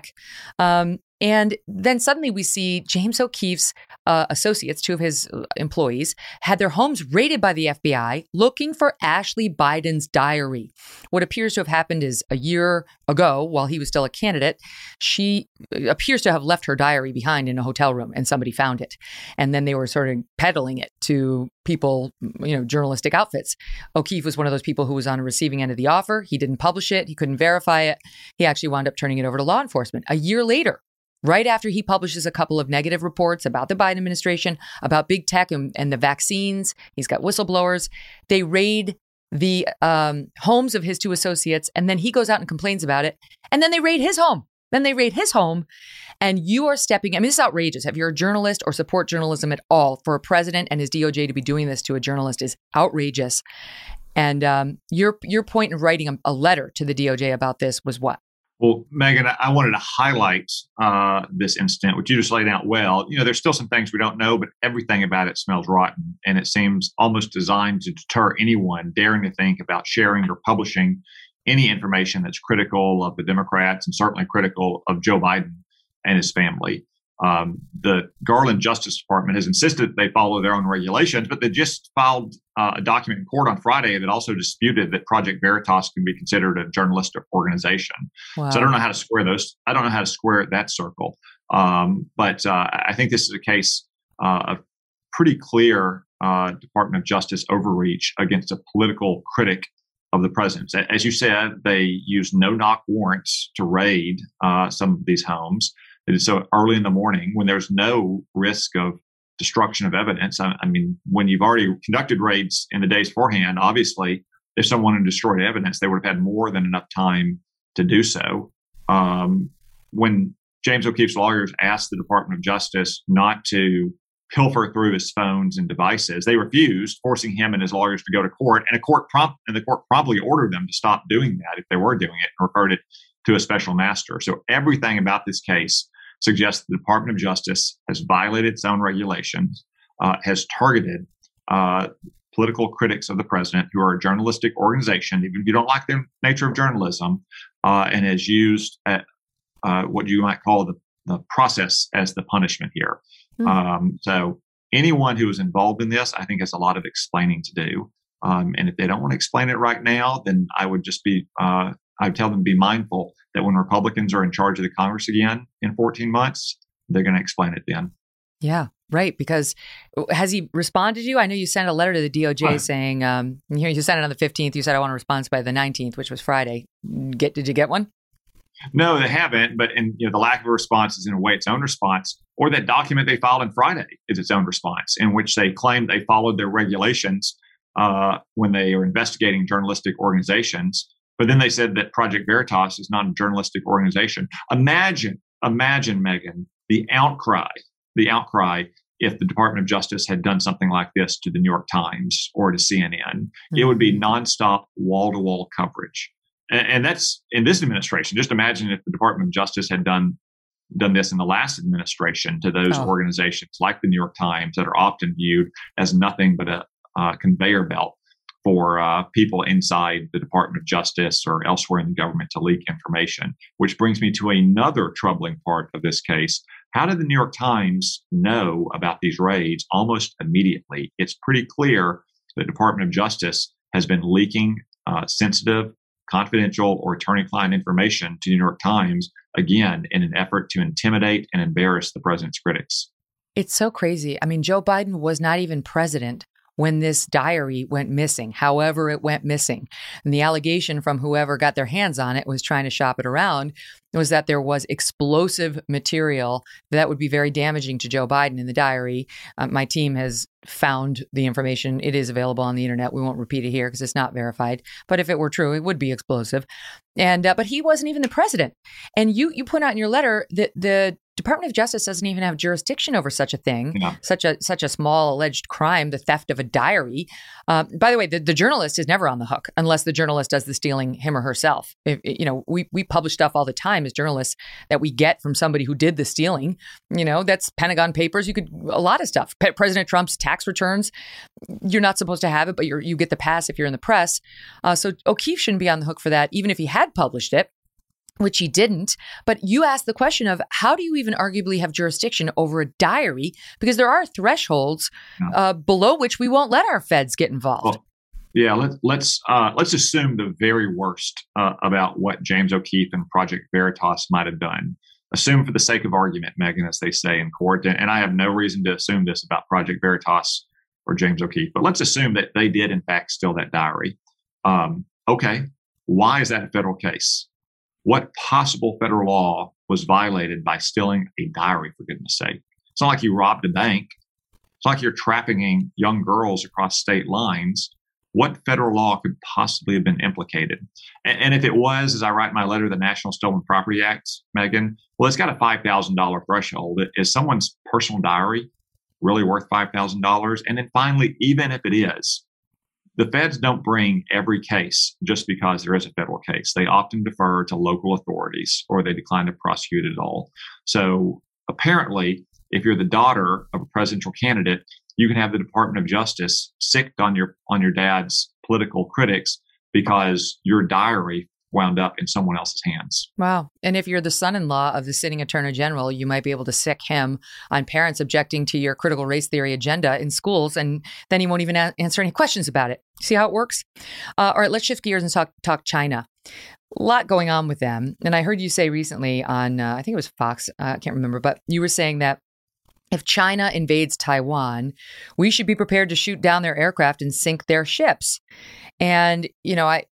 Um, and then suddenly we see James O'Keefe's uh, associates, two of his employees, had their homes raided by the F B I looking for Ashley Biden's diary. What appears to have happened is a year ago, while he was still a candidate, she appears to have left her diary behind in a hotel room and somebody found it. And then they were sort of peddling it to people, you know, journalistic outfits. O'Keefe was one of those people who was on the receiving end of the offer. He didn't publish it. He couldn't verify it. He actually wound up turning it over to law enforcement. A year later, right after he publishes a couple of negative reports about the Biden administration, about big tech and, and the vaccines, he's got whistleblowers, they raid the um, homes of his two associates, and then he goes out and complains about it, and then they raid his home. Then they raid his home, and you are stepping, I mean, this is outrageous. If you're a journalist or support journalism at all, for a president and his D O J to be doing this to a journalist is outrageous. And um, your your point in writing a, a letter to the D O J about this was what? Well, Megyn, I wanted to highlight uh, this incident, which you just laid out well. You know, there's still some things we don't know, but everything about it smells rotten. And it seems almost designed to deter anyone daring to think about sharing or publishing any information that's critical of the Democrats and certainly critical of Joe Biden and his family. Um, the Garland Justice Department has insisted that they follow their own regulations, but they just filed uh, a document in court on Friday that also disputed that Project Veritas can be considered a journalistic organization. Wow. So I don't know how to square those. I don't know how to square that circle. Um, but uh, I think this is a case uh, of pretty clear uh, Department of Justice overreach against a political critic of the president's. As you said, they used no-knock warrants to raid uh, some of these homes. They did so early in the morning when there's no risk of destruction of evidence. I, I mean, when you've already conducted raids in the days beforehand, obviously, if someone had destroyed evidence, they would have had more than enough time to do so. Um, when James O'Keefe's lawyers asked the Department of Justice not to pilfer through his phones and devices, they refused, forcing him and his lawyers to go to court. And a court prompt and the court promptly ordered them to stop doing that if they were doing it, and referred it to a special master. So everything about this case suggests the Department of Justice has violated its own regulations, uh, has targeted uh, political critics of the president, who are a journalistic organization, even if you don't like the nature of journalism, uh, and has used uh, uh, what you might call the, the process as the punishment here. Mm-hmm. Um, so anyone who is involved in this, I think, has a lot of explaining to do. Um, and if they don't want to explain it right now, then I would just be, uh, I'd tell them to be mindful that when Republicans are in charge of the Congress again in fourteen months, they're going to explain it then. Yeah, right. Because has he responded to you? I know you sent a letter to the D O J right. saying, um, here you sent it on the fifteenth. You said, I want a response by the nineteenth, which was Friday. Get, did you get one? No, they haven't. But in, you know, the lack of a response is in a way its own response, or that document they filed on Friday is its own response, in which they claim they followed their regulations uh, when they are investigating journalistic organizations. But then they said that Project Veritas is not a journalistic organization. Imagine, imagine, Megyn, the outcry, the outcry if the Department of Justice had done something like this to the New York Times or to C N N. Mm-hmm. It would be nonstop, wall-to-wall coverage. And, and that's in this administration. Just imagine if the Department of Justice had done done this in the last administration to those oh. organizations like the New York Times that are often viewed as nothing but a uh, conveyor belt for uh, people inside the Department of Justice or elsewhere in the government to leak information. Which brings me to another troubling part of this case. How did the New York Times know about these raids almost immediately? It's pretty clear the Department of Justice has been leaking uh, sensitive, confidential, or attorney-client information to the New York Times, again, in an effort to intimidate and embarrass the president's critics. It's so crazy. I mean, Joe Biden was not even president when this diary went missing, however it went missing. And the allegation from whoever got their hands on it was trying to shop it around was that there was explosive material that would be very damaging to Joe Biden in the diary. Uh, my team has found the information. It is available on the internet. We won't repeat it here because it's not verified. But if it were true, it would be explosive. And uh, but he wasn't even the president. And you you point out in your letter that the Department of Justice doesn't even have jurisdiction over such a thing, yeah. such a such a small alleged crime, the theft of a diary. Uh, by the way, the, the journalist is never on the hook unless the journalist does the stealing him or herself. If, you know, we we publish stuff all the time as journalists that we get from somebody who did the stealing. You know, that's Pentagon Papers. You could a lot of stuff. President Trump's tax returns. You're not supposed to have it, but you you get the pass if you're in the press. Uh, so O'Keefe shouldn't be on the hook for that, even if he had published it, which he didn't. But you asked the question of how do you even arguably have jurisdiction over a diary? Because there are thresholds uh, below which we won't let our feds get involved. Well, yeah, let's let's uh, let's assume the very worst uh, about what James O'Keefe and Project Veritas might have done. Assume for the sake of argument, Megyn, as they say in court, and, and I have no reason to assume this about Project Veritas or James O'Keefe, but let's assume that they did in fact steal that diary. Um, okay, why is that a federal case? What possible federal law was violated by stealing a diary, for goodness sake? It's not like you robbed a bank. It's not like you're trafficking young girls across state lines. What federal law could possibly have been implicated? And, and if it was, as I write in my letter, the National Stolen Property Act, Megyn, well, it's got a five thousand dollars threshold. Is someone's personal diary really worth five thousand dollars? And then finally, even if it is, the feds don't bring every case just because there is a federal case. They often defer to local authorities or they decline to prosecute at all. So apparently, if you're the daughter of a presidential candidate, you can have the Department of Justice sicked on your on your dad's political critics because your diary wound up in someone else's hands. Wow. And if you're the son-in-law of the sitting attorney general, you might be able to sick him on parents objecting to your critical race theory agenda in schools, and then he won't even a- answer any questions about it. See how it works? Uh, all right, let's shift gears and talk, talk China. A lot going on with them. And I heard you say recently on, uh, I think it was Fox, uh, I can't remember, but you were saying that if China invades Taiwan, we should be prepared to shoot down their aircraft and sink their ships. And, you know, I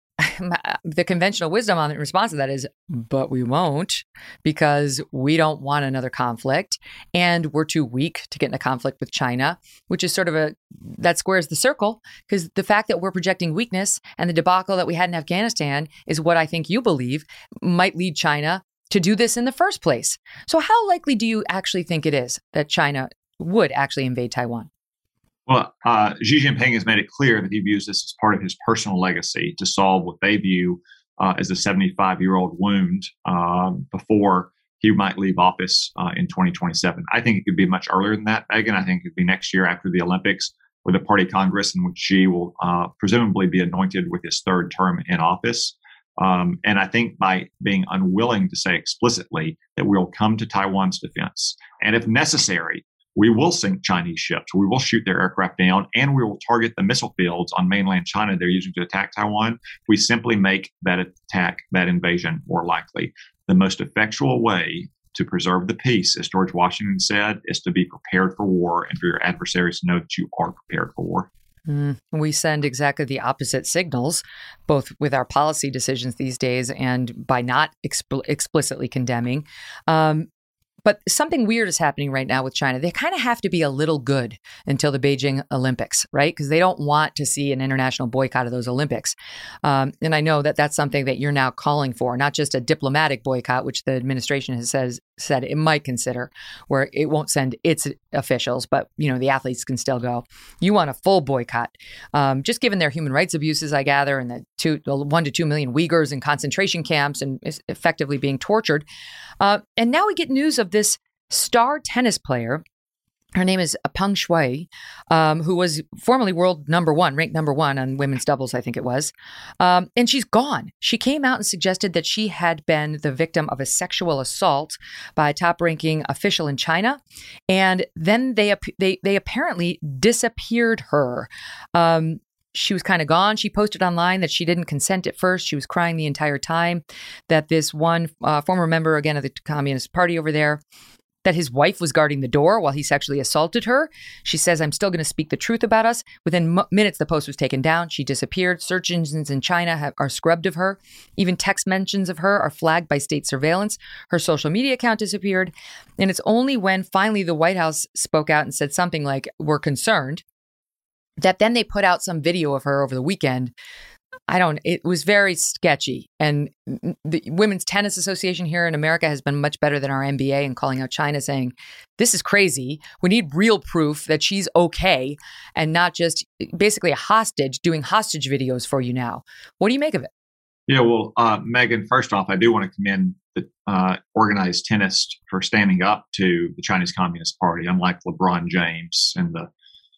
the conventional wisdom on the response to that is, but we won't, because we don't want another conflict and we're too weak to get in a conflict with China, which is sort of a, that squares the circle, because the fact that we're projecting weakness and the debacle that we had in Afghanistan is what I think you believe might lead China to do this in the first place. So how likely do you actually think it is that China would actually invade Taiwan? Well, uh, Xi Jinping has made it clear that he views this as part of his personal legacy to solve what they view uh, as a seventy-five-year-old wound um, before he might leave office uh, in twenty twenty-seven. I think it could be much earlier than that, Megan. I think it could be next year after the Olympics with a party Congress in which Xi will uh, presumably be anointed with his third term in office. Um, and I think by being unwilling to say explicitly that we'll come to Taiwan's defense, and if necessary, we will sink Chinese ships, we will shoot their aircraft down, and we will target the missile fields on mainland China they're using to attack Taiwan. We simply make that attack, that invasion, more likely. The most effectual way to preserve the peace, as George Washington said, is to be prepared for war and for your adversaries to know that you are prepared for war. Mm, we send exactly the opposite signals, both with our policy decisions these days and by not exp- explicitly condemning. Um, But something weird is happening right now with China. They kind of have to be a little good until the Beijing Olympics, right? Because they don't want to see an international boycott of those Olympics. Um, and I know that that's something that you're now calling for, not just a diplomatic boycott, which the administration has says, said it might consider, where it won't send its officials, but, you know, the athletes can still go. You want a full boycott, um, just given their human rights abuses, I gather, and the two, one to two million Uyghurs in concentration camps and effectively being tortured. Uh, and now we get news of this star tennis player. Her name is Peng Shuai, um, who was formerly world number one, ranked number one on women's doubles, I think it was. Um, and she's gone. She came out and suggested that she had been the victim of a sexual assault by a top-ranking official in China. And then they they, they apparently disappeared her. Um, She was kind of gone. She posted online that she didn't consent at first. She was crying the entire time. That this one uh, former member, again, of the Communist Party over there, that his wife was guarding the door while he sexually assaulted her. She says, I'm still going to speak the truth about us. Within m- minutes, the post was taken down. She disappeared. Search engines in China have, are scrubbed of her. Even text mentions of her are flagged by state surveillance. Her social media account disappeared. And it's only when finally the White House spoke out and said something like, we're concerned, that then they put out some video of her over the weekend. I don't, it was very sketchy. And the Women's Tennis Association here in America has been much better than our N B A in calling out China, saying, this is crazy. We need real proof that she's okay and not just basically a hostage doing hostage videos for you now. What do you make of it? Yeah, well, uh, Megan, first off, I do want to commend the uh, organized tennis for standing up to the Chinese Communist Party, unlike LeBron James and the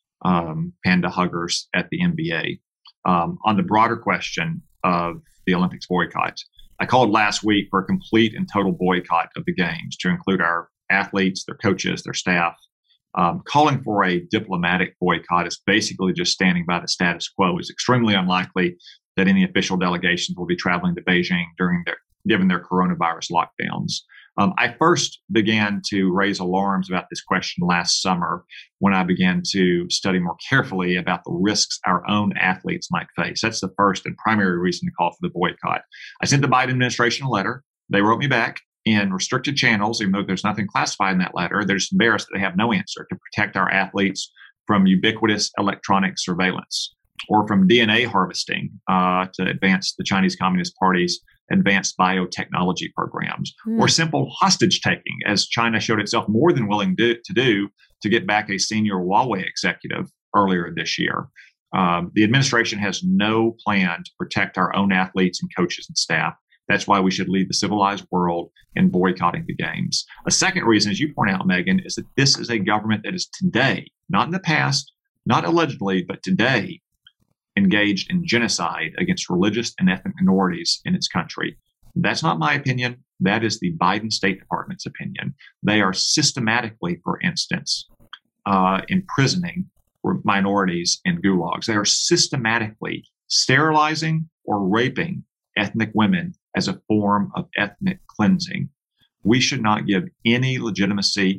Um, panda huggers at the N B A. Um, on the broader question of the Olympics boycott, I called last week for a complete and total boycott of the games to include our athletes, their coaches, their staff. Um, calling for a diplomatic boycott is basically just standing by the status quo. It's extremely unlikely that any official delegations will be traveling to Beijing during their, given their coronavirus lockdowns. Um, I first began to raise alarms about this question last summer when I began to study more carefully about the risks our own athletes might face. That's the first and primary reason to call for the boycott. I sent the Biden administration a letter. They wrote me back in restricted channels, even though there's nothing classified in that letter. They're just embarrassed that they have no answer to protect our athletes from ubiquitous electronic surveillance or from D N A harvesting uh, to advance the Chinese Communist Party's advanced biotechnology programs, mm. or simple hostage taking, as China showed itself more than willing do, to do to get back a senior Huawei executive earlier this year. Um, the administration has no plan to protect our own athletes and coaches and staff. That's why we should lead the civilized world in boycotting the games. A second reason, as you point out, Megan, is that this is a government that is today, not in the past, not allegedly, but today, engaged in genocide against religious and ethnic minorities in its country. That's not my opinion. That is the Biden State Department's opinion. They are systematically, for instance, uh, imprisoning minorities in gulags. They are systematically sterilizing or raping ethnic women as a form of ethnic cleansing. We should not give any legitimacy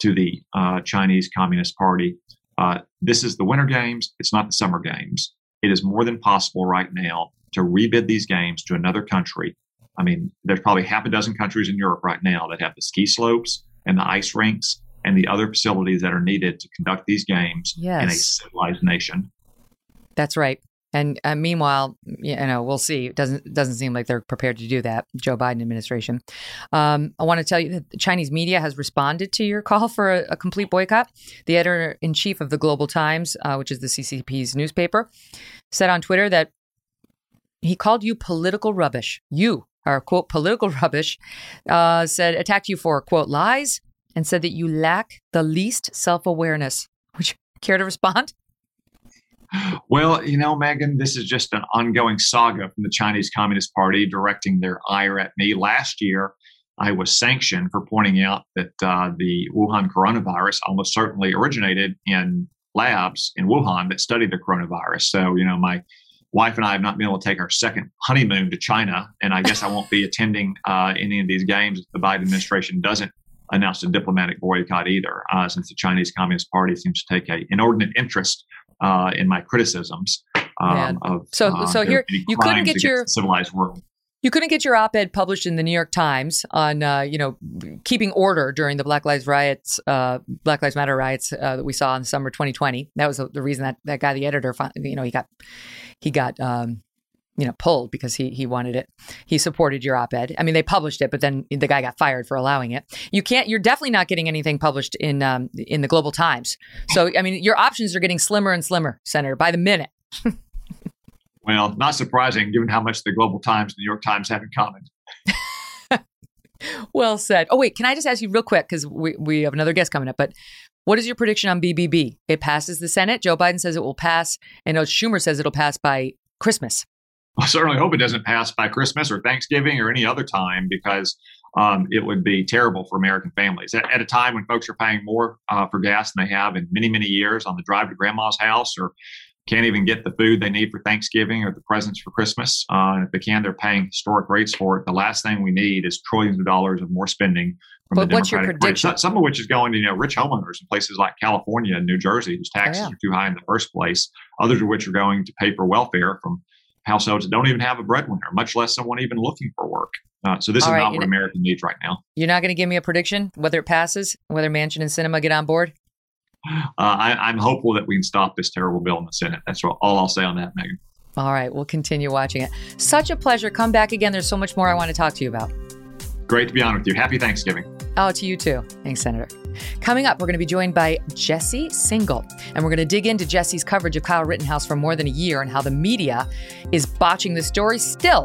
to the uh, Chinese Communist Party. Uh, this is the Winter Games. It's not the Summer Games. It is more than possible right now to rebid these games to another country. I mean, there's probably half a dozen countries in Europe right now that have the ski slopes and the ice rinks and the other facilities that are needed to conduct these games yes. in a civilized nation. That's right. And uh, meanwhile, you know, we'll see. It doesn't doesn't seem like they're prepared to do that, Joe Biden administration. Um, I want to tell you that the Chinese media has responded to your call for a, a complete boycott. The editor-in-chief of the Global Times, uh, which is the C C P's newspaper, said on Twitter that he called you political rubbish. You are, quote, political rubbish, uh, said, attacked you for, quote, lies, and said that you lack the least self-awareness. Would you care to respond? Well, you know, Megyn, this is just an ongoing saga from the Chinese Communist Party directing their ire at me. Last year, I was sanctioned for pointing out that uh, the Wuhan coronavirus almost certainly originated in labs in Wuhan that studied the coronavirus. So, you know, my wife and I have not been able to take our second honeymoon to China, and I guess I won't be attending uh, any of these games if the Biden administration doesn't announce a diplomatic boycott either, uh, since the Chinese Communist Party seems to take an inordinate interest Uh, in my criticisms um, of so uh, so here you couldn't get your the civilized world. You couldn't get your op-ed published in the New York Times on uh, you know keeping order during the Black Lives riots, uh, Black Lives Matter riots uh, that we saw in summer twenty twenty. That was the reason that that guy, the editor, you know, he got he got um, you know pulled because he he wanted it. He supported your op-ed. I mean, they published it, but then the guy got fired for allowing it. You can't. You're definitely not getting anything published in um, in the Global Times. So I mean, your options are getting slimmer and slimmer, Senator, by the minute. Well, not surprising given how much the Global Times and the New York Times have in common. Well said. Oh wait, can I just ask you real quick because we we have another guest coming up, but. What is your prediction on B B B? It passes the Senate. Joe Biden says it will pass, and Schumer says it'll pass by Christmas. I certainly hope it doesn't pass by Christmas or Thanksgiving or any other time, because um, it would be terrible for American families. At, at a time when folks are paying more uh, for gas than they have in many, many years on the drive to grandma's house, or can't even get the food they need for Thanksgiving or the presents for Christmas. Uh, and if they can, they're paying historic rates for it. The last thing we need is trillions of dollars of more spending from but the what's your Democratic prediction? Party. Some of which is going to you know rich homeowners in places like California and New Jersey, whose taxes oh, yeah. are too high in the first place. Others of which are going to pay for welfare from households that don't even have a breadwinner, much less someone even looking for work. Uh, so this All is right, not what know, America needs right now. You're not going to give me a prediction whether it passes, whether Manchin and Sinema get on board? Uh, I, I'm hopeful that we can stop this terrible bill in the Senate. That's all I'll say on that, Megyn. All right, we'll continue watching it. Such a pleasure. Come back again. There's so much more I want to talk to you about. Great to be on with you. Happy Thanksgiving. Oh, to you too. Thanks, Senator. Coming up, we're going to be joined by Jesse Singal, and we're going to dig into Jesse's coverage of Kyle Rittenhouse for more than a year and how the media is botching the story still.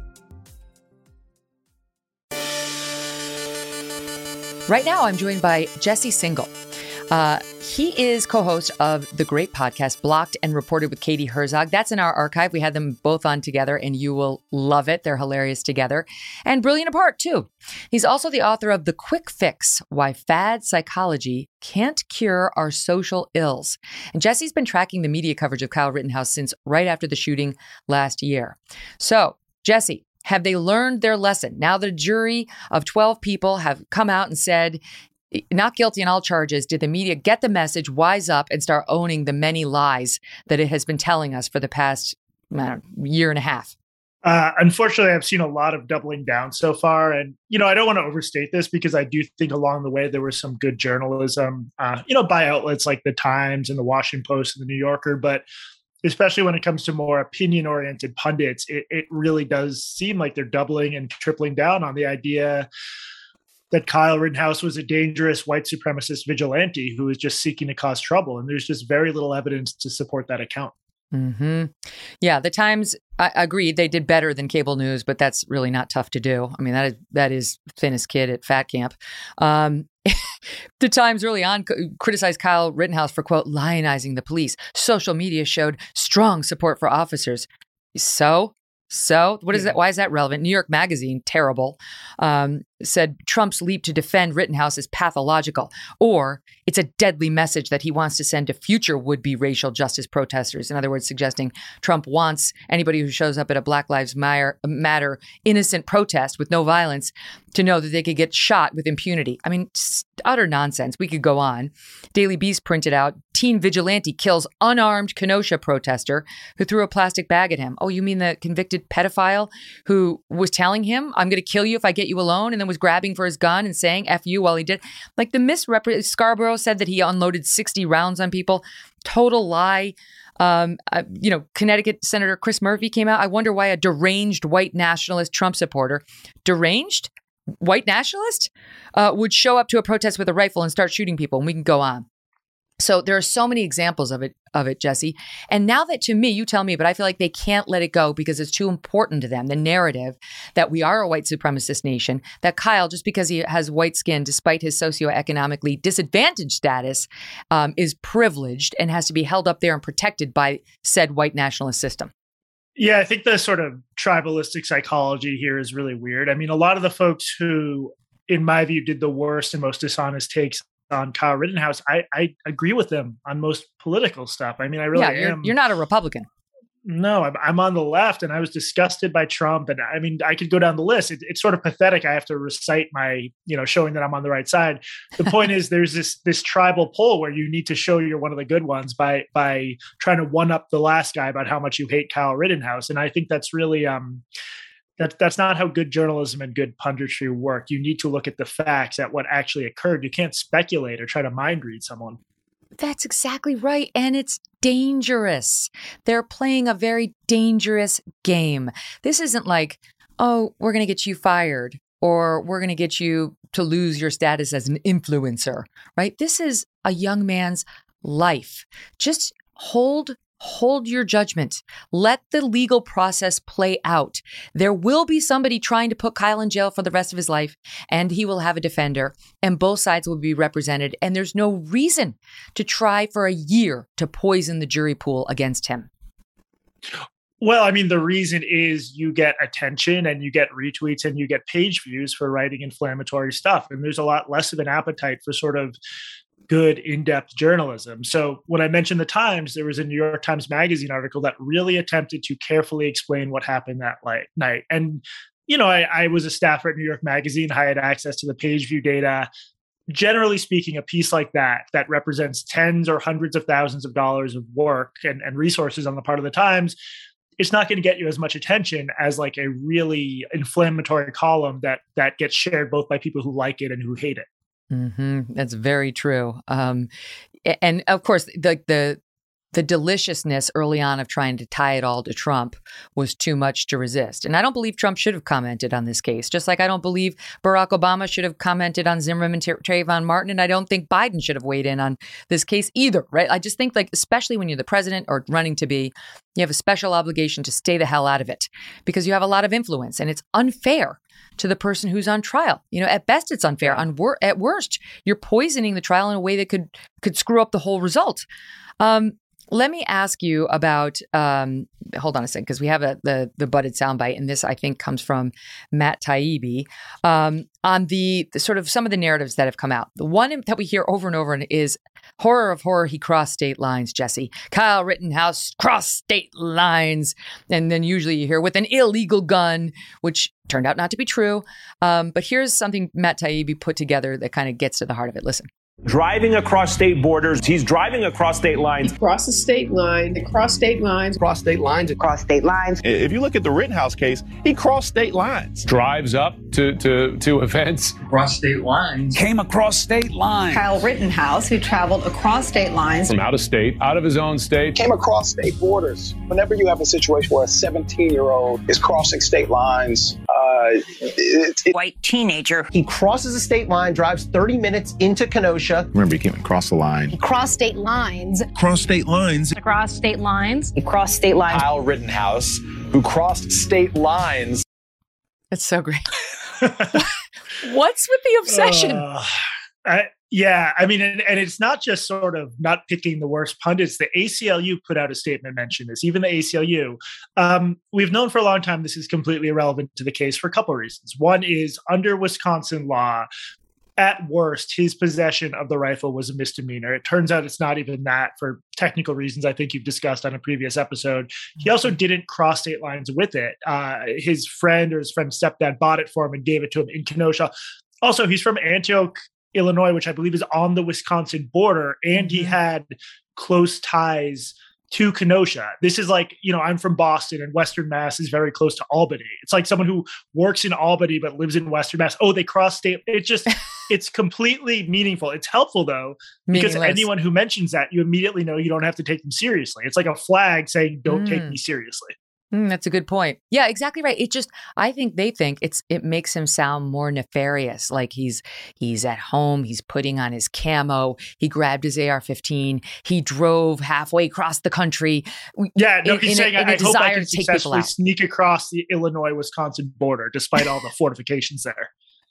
Right now, I'm joined by Jesse Singal. Uh, he is co-host of the great podcast Blocked and Reported with Katie Herzog. That's in our archive. We had them both on together, and you will love it. They're hilarious together and brilliant apart, too. He's also the author of The Quick Fix, Why Fad Psychology Can't Cure Our Social Ills. And Jesse's been tracking the media coverage of Kyle Rittenhouse since right after the shooting last year. So, Jesse, have they learned their lesson? Now the jury of twelve people have come out and said, not guilty on all charges. Did the media get the message, wise up, and start owning the many lies that it has been telling us for the past I don't know, year and a half? Uh, unfortunately, I've seen a lot of doubling down so far. And, you know, I don't want to overstate this because I do think along the way there was some good journalism, uh, you know, by outlets like the Times and the Washington Post and the New Yorker. But especially when it comes to more opinion-oriented pundits, it, it really does seem like they're doubling and tripling down on the idea that Kyle Rittenhouse was a dangerous white supremacist vigilante who was just seeking to cause trouble. And there's just very little evidence to support that account. Mm-hmm. Yeah, the Times, I agreed, they did better than cable news, but that's really not tough to do. I mean, that is that is thinnest kid at fat camp. Um, the Times early on c- criticized Kyle Rittenhouse for, quote, lionizing the police. Social media showed strong support for officers. So? So what is that? Why is that relevant? New York Magazine, terrible. Um, said Trump's leap to defend Rittenhouse is pathological, or it's a deadly message that he wants to send to future would-be racial justice protesters. In other words, suggesting Trump wants anybody who shows up at a Black Lives Matter innocent protest with no violence to know that they could get shot with impunity. I mean, utter nonsense. We could go on. Daily Beast printed out, teen vigilante kills unarmed Kenosha protester who threw a plastic bag at him. Oh, you mean the convicted pedophile who was telling him, I'm going to kill you if I get you alone, and then was grabbing for his gun and saying F you while he did? Like the misrep- Scarborough said that he unloaded sixty rounds on people. Total lie. Um, uh, you know, Connecticut Senator Chris Murphy came out. I wonder why a deranged white nationalist Trump supporter, deranged white nationalist, uh, would show up to a protest with a rifle and start shooting people. And we can go on. So there are so many examples of it, of it, Jesse. And now that, to me, you tell me, but I feel like they can't let it go because it's too important to them. The narrative that we are a white supremacist nation, that Kyle, just because he has white skin, despite his socioeconomically disadvantaged status, um, is privileged and has to be held up there and protected by said white nationalist system. Yeah, I think the sort of tribalistic psychology here is really weird. I mean, a lot of the folks who, in my view, did the worst and most dishonest takes on Kyle Rittenhouse, I, I agree with them on most political stuff. I mean, I really yeah, you're, am. You're not a Republican. No, I'm, I'm on the left, and I was disgusted by Trump. And I mean, I could go down the list. It, it's sort of pathetic. I have to recite my, you know, showing that I'm on the right side. The point is, there's this this tribal pull where you need to show you're one of the good ones by by trying to one up the last guy about how much you hate Kyle Rittenhouse. And I think that's really um, that that's not how good journalism and good punditry work. You need to look at the facts, at what actually occurred. You can't speculate or try to mind read someone. That's exactly right. And it's dangerous. They're playing a very dangerous game. This isn't like, oh, we're going to get you fired or we're going to get you to lose your status as an influencer, right? This is a young man's life. Just hold Hold your judgment. Let the legal process play out. There will be somebody trying to put Kyle in jail for the rest of his life, and he will have a defender, and both sides will be represented. And there's no reason to try for a year to poison the jury pool against him. Well, I mean, the reason is you get attention and you get retweets and you get page views for writing inflammatory stuff. And there's a lot less of an appetite for sort of good in-depth journalism. So when I mentioned the Times, there was a New York Times Magazine article that really attempted to carefully explain what happened that light, night. And, you know, I, I was a staffer at New York Magazine. I had access to the page view data. Generally speaking, a piece like that, that represents tens or hundreds of thousands of dollars of work and, and resources on the part of the Times, it's not going to get you as much attention as like a really inflammatory column that that gets shared both by people who like it and who hate it. Mm-hmm. That's very true. Um, and of course, the, the the deliciousness early on of trying to tie it all to Trump was too much to resist. And I don't believe Trump should have commented on this case, just like I don't believe Barack Obama should have commented on Zimmerman and Trayvon Martin. And I don't think Biden should have weighed in on this case either, right? I just think, like, especially when you're the president or running to be, you have a special obligation to stay the hell out of it because you have a lot of influence and it's unfair to the person who's on trial. You know, at best, it's unfair. On wor- At worst, you're poisoning the trial in a way that could could screw up the whole result. Um, let me ask you about, um, hold on a second, because we have a, the the budded soundbite, and this, I think, comes from Matt Taibbi, um, on the, the sort of some of the narratives that have come out. The one that we hear over and over is, horror of horror, he crossed state lines, Jesse. Kyle Rittenhouse crossed state lines. And then usually you hear with an illegal gun, which turned out not to be true. Um, but here's something Matt Taibbi put together that kind of gets to the heart of it. Listen. Driving across state borders. He's driving across state lines. Across the state line, across state lines. Cross state lines. Across state lines. If you look at the Rittenhouse case, he crossed state lines. Drives up to, to, to events. Cross state lines. Came across state lines. Kyle Rittenhouse, who traveled across state lines. From out of state, out of his own state. Came across state borders. Whenever you have a situation where a seventeen-year-old is crossing state lines, uh, it, it, white teenager. He crosses a state line, drives thirty minutes into Kenosha. Remember, he came across the line. He crossed state lines. Cross state lines. Across state lines. He crossed state lines. Kyle Rittenhouse, who crossed state lines. That's so great. What's with the obsession? Uh, Uh, yeah, I mean, and, and it's not just sort of not picking the worst pundits. The A C L U put out a statement mentioning this, even the A C L U. Um, we've known for a long time this is completely irrelevant to the case for a couple of reasons. One is under Wisconsin law, at worst, his possession of the rifle was a misdemeanor. It turns out it's not even that for technical reasons I think you've discussed on a previous episode. He also didn't cross state lines with it. Uh, his friend or his friend's stepdad bought it for him and gave it to him in Kenosha. Also, he's from Antioch, Illinois, which I believe is on the Wisconsin border, and he had close ties to Kenosha. This is like, you know, I'm from Boston and Western Mass is very close to Albany. It's like someone who works in Albany but lives in Western Mass. Oh, they cross state. It just, it's completely meaningful. It's helpful though, because anyone who mentions that, you immediately know you don't have to take them seriously. It's like a flag saying, don't mm. take me seriously. Mm, that's a good point. Yeah, exactly right. It just, I think they think it's, it makes him sound more nefarious. Like he's, he's at home, he's putting on his camo, he grabbed his A R fifteen, he drove halfway across the country. Yeah, no, in, he's in saying, a, in I, a I hope I can to take successfully sneak across the Illinois-Wisconsin border, despite all the fortifications there.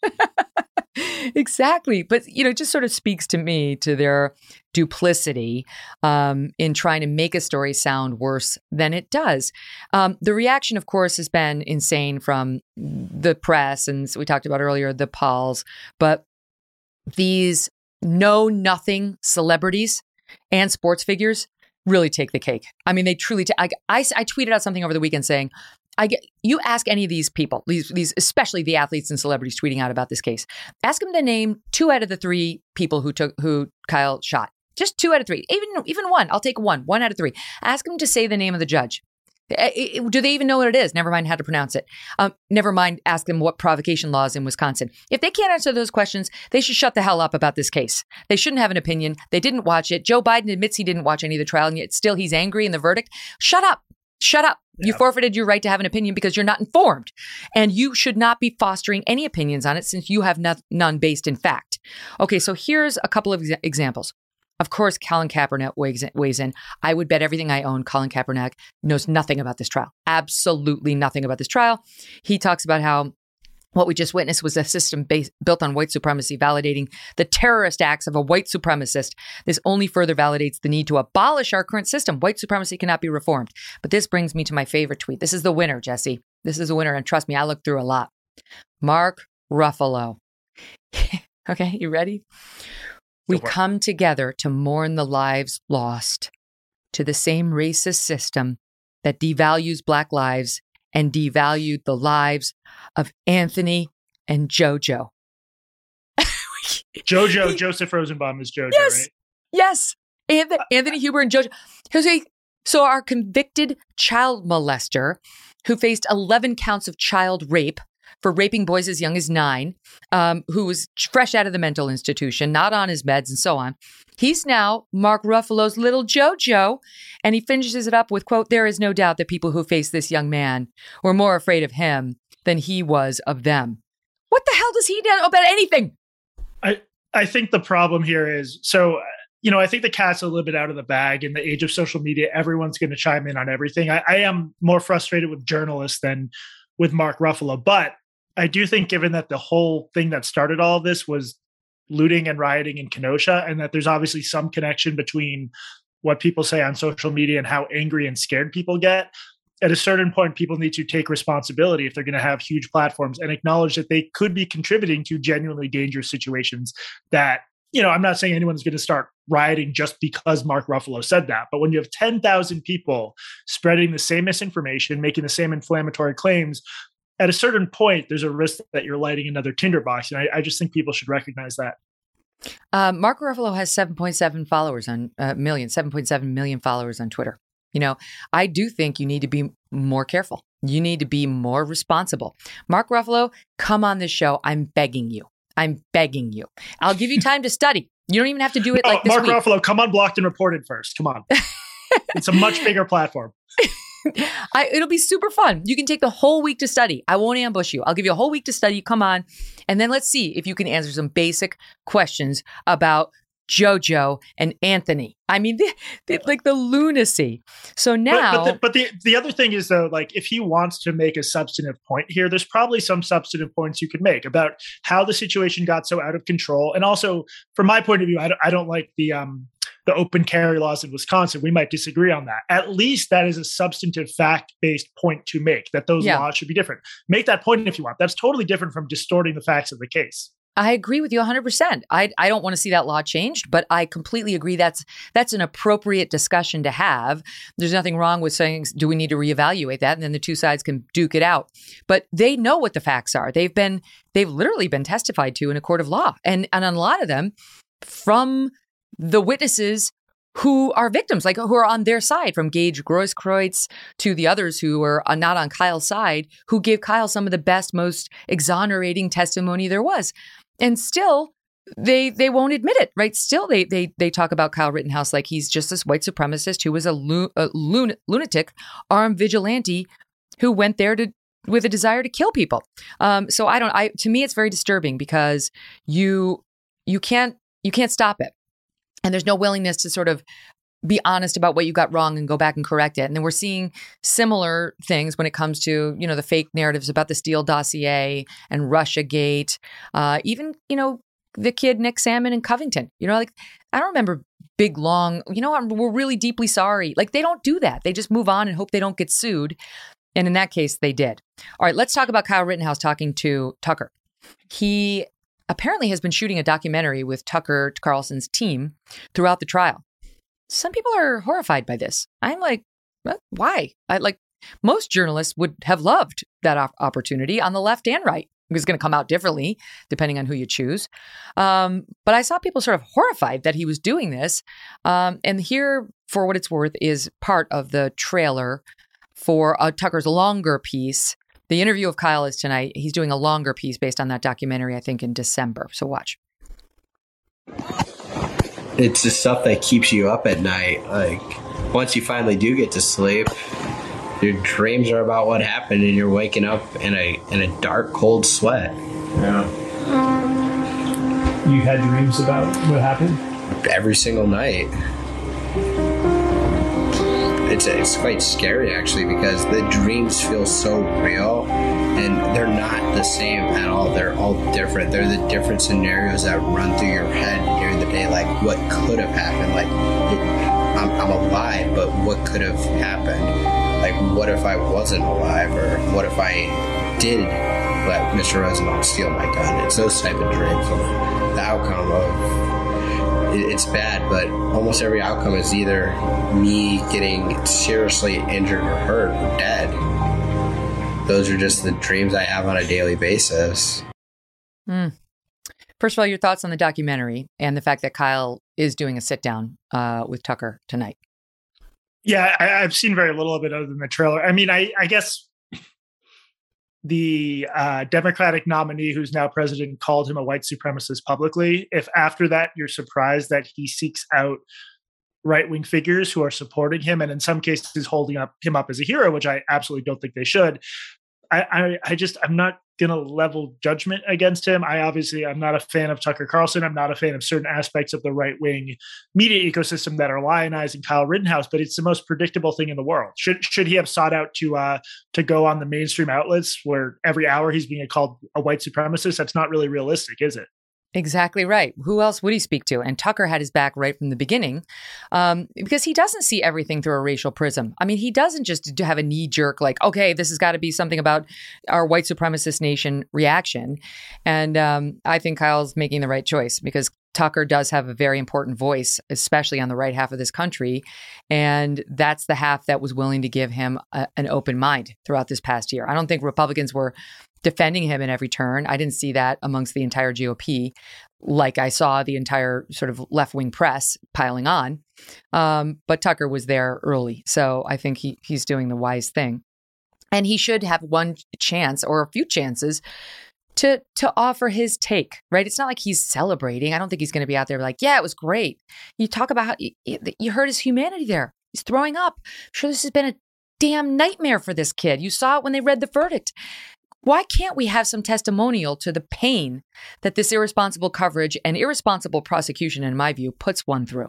Exactly. But, you know, it just sort of speaks to me to their duplicity um, in trying to make a story sound worse than it does. Um, the reaction, of course, has been insane from the press. And so we talked about earlier, the Pauls. But these know-nothing celebrities and sports figures really take the cake. I mean, they truly, t- I, I, I tweeted out something over the weekend saying, I get, you ask any of these people, these, these, especially the athletes and celebrities tweeting out about this case, ask them to name two out of the three people who took, who Kyle shot. Just two out of three, even, even one. I'll take one, one out of three. Ask them to say the name of the judge. Do they even know what it is? Never mind how to pronounce it. Um, never mind ask them what provocation laws in Wisconsin. If they can't answer those questions, they should shut the hell up about this case. They shouldn't have an opinion. They didn't watch it. Joe Biden admits he didn't watch any of the trial, and yet still he's angry in the verdict. Shut up. Shut up. Yeah. You forfeited your right to have an opinion because you're not informed. And you should not be fostering any opinions on it since you have no, none based in fact. Okay, so here's a couple of ex- examples. Of course, Colin Kaepernick weighs in, weighs in. I would bet everything I own Colin Kaepernick knows nothing about this trial. Absolutely nothing about this trial. He talks about how what we just witnessed was a system based, built on white supremacy, validating the terrorist acts of a white supremacist. This only further validates the need to abolish our current system. White supremacy cannot be reformed. But this brings me to my favorite tweet. This is the winner, Jesse. This is the winner. And trust me, I looked through a lot. Mark Ruffalo. Okay, you ready? We come together to mourn the lives lost to the same racist system that devalues Black lives and devalued the lives of Anthony and JoJo. JoJo, Joseph Rosenbaum is JoJo, yes, right? Yes. Anthony, Anthony Huber and JoJo. So our convicted child molester who faced eleven counts of child rape for raping boys as young as nine, um, who was fresh out of the mental institution, not on his meds and so on. He's now Mark Ruffalo's little JoJo, and he finishes it up with, quote, "There is no doubt that people who face this young man were more afraid of him than he was of them." What the hell does he know about anything? I, I think the problem here is, so, you know, I think the cat's a little bit out of the bag. In the age of social media, everyone's going to chime in on everything. I, I am more frustrated with journalists than with Mark Ruffalo, but I do think, given that the whole thing that started all of this was looting and rioting in Kenosha, and that there's obviously some connection between what people say on social media and how angry and scared people get, at a certain point, people need to take responsibility if they're going to have huge platforms and acknowledge that they could be contributing to genuinely dangerous situations that, you know, I'm not saying anyone's going to start rioting just because Mark Ruffalo said that. But when you have ten thousand people spreading the same misinformation, making the same inflammatory claims, at a certain point, there's a risk that you're lighting another tinderbox. And I, I just think people should recognize that. Uh, Mark Ruffalo has seven point seven followers on uh, million, seven point seven million followers on Twitter. You know, I do think you need to be more careful. You need to be more responsible. Mark Ruffalo, come on this show. I'm begging you. I'm begging you. I'll give you time to study. You don't even have to do it no, like this Mark week. Ruffalo, come on Blocked and Reported first. Come on. It's a much bigger platform. I, it'll be super fun. You can take the whole week to study. I won't ambush you. I'll give you a whole week to study. Come on. And then let's see if you can answer some basic questions about JoJo, and Anthony. I mean, they, they, like the lunacy. So now, but, but, the, but the the other thing is though, like if he wants to make a substantive point here, there's probably some substantive points you could make about how the situation got so out of control, and also from my point of view, I don't, I don't like the um the open carry laws in Wisconsin. We might disagree on that. At least that is a substantive fact-based point to make, that those yeah. laws should be different. Make that point if you want. That's totally different from distorting the facts of the case. I agree with you one hundred percent. I I don't want to see that law changed, but I completely agree that's that's an appropriate discussion to have. There's nothing wrong with saying, do we need to reevaluate that? And then the two sides can duke it out. But they know what the facts are. They've been they've literally been testified to in a court of law. And and on a lot of them, from the witnesses who are victims, like who are on their side, from Gage Grosskreutz to the others who are not on Kyle's side, who gave Kyle some of the best, most exonerating testimony there was. And still, they they won't admit it, right? Still, they they they talk about Kyle Rittenhouse like he's just this white supremacist who was a, lu- a lun- lunatic, armed vigilante who went there to with a desire to kill people. Um, so I don't. I to me, it's very disturbing because you you can't you can't stop it. And there's no willingness to sort of be honest about what you got wrong and go back and correct it. And then we're seeing similar things when it comes to, you know, the fake narratives about the Steele dossier and Russiagate, uh, even, you know, the kid Nick Salmon in Covington. You know, like, I don't remember big, long, you know, we're really deeply sorry. Like, they don't do that. They just move on and hope they don't get sued. And in that case, they did. All right, let's talk about Kyle Rittenhouse talking to Tucker. He apparently has been shooting a documentary with Tucker Carlson's team throughout the trial. Some people are horrified by this. I'm like, what? Why? I like most journalists would have loved that op- opportunity on the left and right. It was going to come out differently depending on who you choose. Um, but I saw people sort of horrified that he was doing this. Um, and here, for what it's worth, is part of the trailer for uh, Tucker's longer piece. The interview of Kyle is tonight. He's doing a longer piece based on that documentary, I think, in December. So watch. It's the stuff that keeps you up at night. Like, once you finally do get to sleep, your dreams are about what happened, and you're waking up in a in a dark, cold sweat. Yeah. You had dreams about what happened? Every single night. It's it's quite scary, actually, because the dreams feel so real, and they're not the same at all. They're all different. They're the different scenarios that run through your head during the day, like what could have happened. Like, I'm, I'm alive, but what could have happened? Like, what if I wasn't alive, or what if I did let Mister Rosenbaum steal my gun? It's those type of dreams. The outcome of it's bad, but almost every outcome is either me getting seriously injured or hurt or dead. Those are just the dreams I have on a daily basis. Mm. First of all, your thoughts on the documentary and the fact that Kyle is doing a sit down uh, with Tucker tonight. Yeah, I, I've seen very little of it other than the trailer. I mean, I, I guess the uh, Democratic nominee who's now president called him a white supremacist publicly. If after that you're surprised that he seeks out right-wing figures who are supporting him and in some cases holding up him up as a hero, which I absolutely don't think they should, I, I, I just, I'm not going to level judgment against him. I obviously, I'm not a fan of Tucker Carlson. I'm not a fan of certain aspects of the right-wing media ecosystem that are lionizing Kyle Rittenhouse, but it's the most predictable thing in the world. Should should he have sought out to uh, to go on the mainstream outlets where every hour he's being called a white supremacist? That's not really realistic, is it? Exactly right. Who else would he speak to? And Tucker had his back right from the beginning um, because he doesn't see everything through a racial prism. I mean, he doesn't just have a knee jerk like, okay, this has got to be something about our white supremacist nation reaction. And um, I think Kyle's making the right choice because Tucker does have a very important voice, especially on the right half of this country. And that's the half that was willing to give him a, an open mind throughout this past year. I don't think Republicans were defending him in every turn. I didn't see that amongst the entire G O P, like I saw the entire sort of left-wing press piling on. Um, but Tucker was there early. So I think he he's doing the wise thing. And he should have one chance or a few chances to to offer his take, right? It's not like he's celebrating. I don't think he's going to be out there like, yeah, it was great. You talk about how you, you heard his humanity there. He's throwing up. I'm sure this has been a damn nightmare for this kid. You saw it when they read the verdict. Why can't we have some testimonial to the pain that this irresponsible coverage and irresponsible prosecution, in my view, puts one through?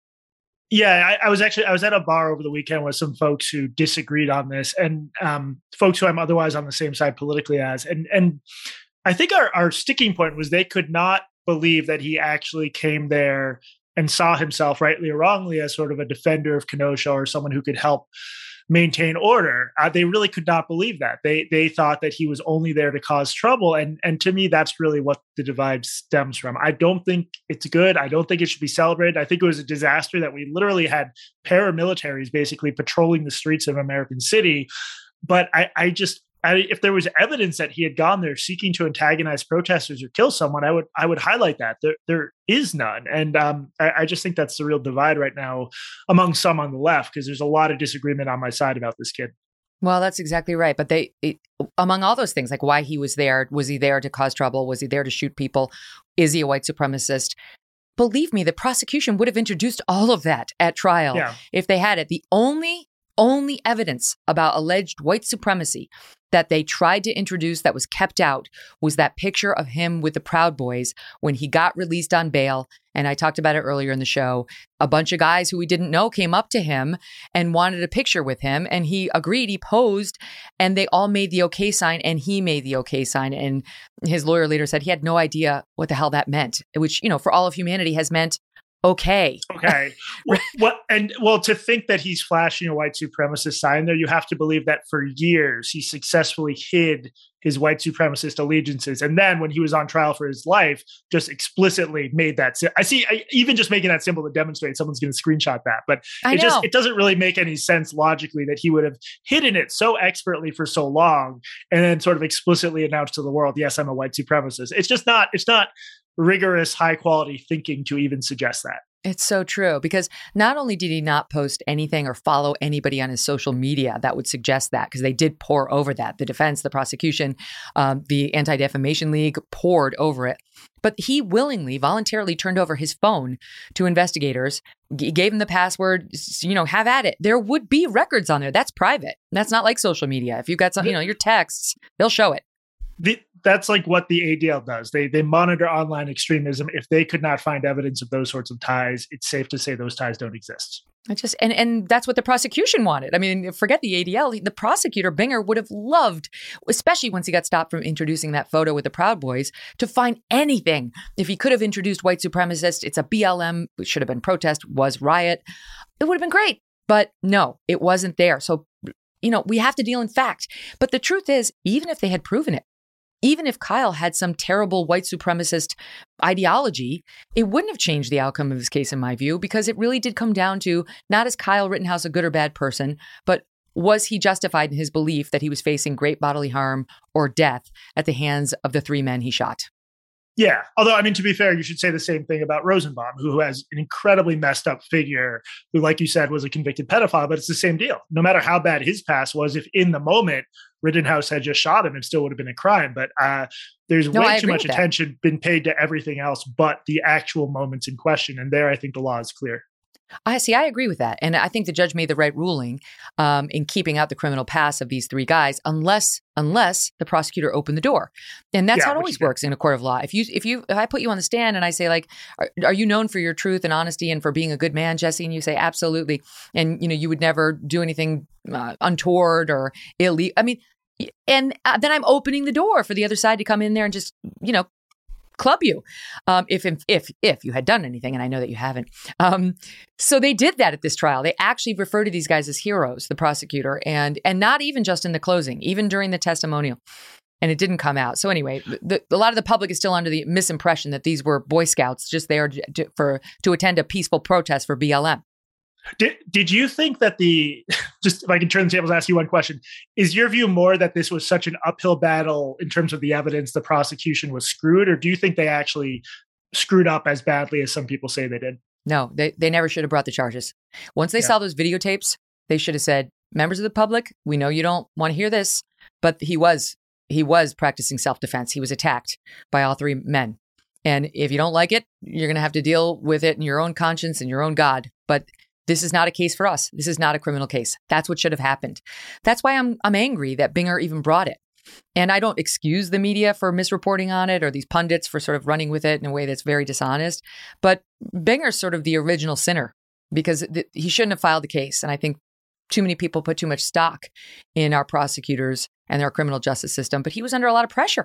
Yeah, I, I was actually I was at a bar over the weekend with some folks who disagreed on this, and um, folks who I'm otherwise on the same side politically as, and and I think our our sticking point was they could not believe that he actually came there and saw himself, rightly or wrongly, as sort of a defender of Kenosha or someone who could help maintain order. Uh, they really could not believe that. They they thought that he was only there to cause trouble. And, and to me, that's really what the divide stems from. I don't think it's good. I don't think it should be celebrated. I think it was a disaster that we literally had paramilitaries basically patrolling the streets of American City. But I, I just, I, if there was evidence that he had gone there seeking to antagonize protesters or kill someone, I would I would highlight that. There there is none, and um, I, I just think that's the real divide right now among some on the left, because there's a lot of disagreement on my side about this kid. Well, that's exactly right. But they, it, among all those things, like why he was there, was he there to cause trouble? Was he there to shoot people? Is he a white supremacist? Believe me, the prosecution would have introduced all of that at trial Yeah. if they had it. The only only evidence about alleged white supremacy that they tried to introduce that was kept out was that picture of him with the Proud Boys when he got released on bail. And I talked about it earlier in the show. A bunch of guys who we didn't know came up to him and wanted a picture with him. And he agreed, he posed, and they all made the okay sign, and he made the okay sign. And his lawyer later said he had no idea what the hell that meant, which, you know, for all of humanity has meant okay. Okay. Well, well, and well, to think that he's flashing a white supremacist sign there, you have to believe that for years he successfully hid his white supremacist allegiances. And then when he was on trial for his life, just explicitly made that. Si- I see, I, even just making that symbol to demonstrate, someone's going to screenshot that. But I it know. just, it doesn't really make any sense logically that he would have hidden it so expertly for so long and then sort of explicitly announced to the world, yes, I'm a white supremacist. It's just not, it's not rigorous, high quality thinking to even suggest that. It's so true, because not only did he not post anything or follow anybody on his social media that would suggest that, because they did pour over that. The defense, the prosecution, um, the Anti-Defamation League poured over it. But he willingly, voluntarily turned over his phone to investigators, g- gave them the password, s- you know, have at it. There would be records on there. That's private. That's not like social media. If you've got some, you know, your texts, they'll show it. The, that's like what the A D L does. They they monitor online extremism. If they could not find evidence of those sorts of ties, it's safe to say those ties don't exist. I just and and that's what the prosecution wanted. I mean, forget the A D L. The prosecutor, Binger, would have loved, especially once he got stopped from introducing that photo with the Proud Boys, to find anything. If he could have introduced white supremacist, it's a B L M, it should have been protest, was riot. It would have been great. But no, it wasn't there. So, you know, we have to deal in fact. But the truth is, even if they had proven it, even if Kyle had some terrible white supremacist ideology, it wouldn't have changed the outcome of his case, in my view, because it really did come down to not is Kyle Rittenhouse a good or bad person, but was he justified in his belief that he was facing great bodily harm or death at the hands of the three men he shot? Yeah. Although, I mean, to be fair, you should say the same thing about Rosenbaum, who has an incredibly messed up figure, who, like you said, was a convicted pedophile, but it's the same deal. No matter how bad his past was, if in the moment Rittenhouse had just shot him, it still would have been a crime. But uh, there's No, way I too agree much with that. attention been paid to everything else but the actual moments in question. And there, I think the law is clear. I see. I agree with that. And I think the judge made the right ruling um, in keeping out the criminal past of these three guys, unless unless the prosecutor opened the door. And that's Yeah, how it which always he did. works in a court of law. If you if you if I put you on the stand and I say, like, are, are you known for your truth and honesty and for being a good man, Jesse? And you say, absolutely. And, you know, you would never do anything uh, untoward or illegal. I mean, and uh, then I'm opening the door for the other side to come in there and just, you know, club you um, if if if you had done anything, and I know that you haven't. Um, so they did that at this trial. They actually refer to these guys as heroes, the prosecutor, and and not even just in the closing, even during the testimonial. And it didn't come out. So anyway, the, a lot of the public is still under the misimpression that these were Boy Scouts just there to, for to attend a peaceful protest for B L M. Did, did you think that the, just if I can turn the tables and ask you one question, is your view more that this was such an uphill battle in terms of the evidence the prosecution was screwed, or do you think they actually screwed up as badly as some people say they did? No, they, they never should have brought the charges. Once they Yeah. saw those videotapes, they should have said, members of the public, we know you don't want to hear this, but he was he was practicing self-defense. He was attacked by all three men. And if you don't like it, you're going to have to deal with it in your own conscience and your own God. But this is not a case for us. This is not a criminal case. That's what should have happened. That's why I'm I'm angry that Binger even brought it. And I don't excuse the media for misreporting on it or these pundits for sort of running with it in a way that's very dishonest. But Binger's sort of the original sinner because th- he shouldn't have filed the case. And I think too many people put too much stock in our prosecutors and our criminal justice system. But he was under a lot of pressure.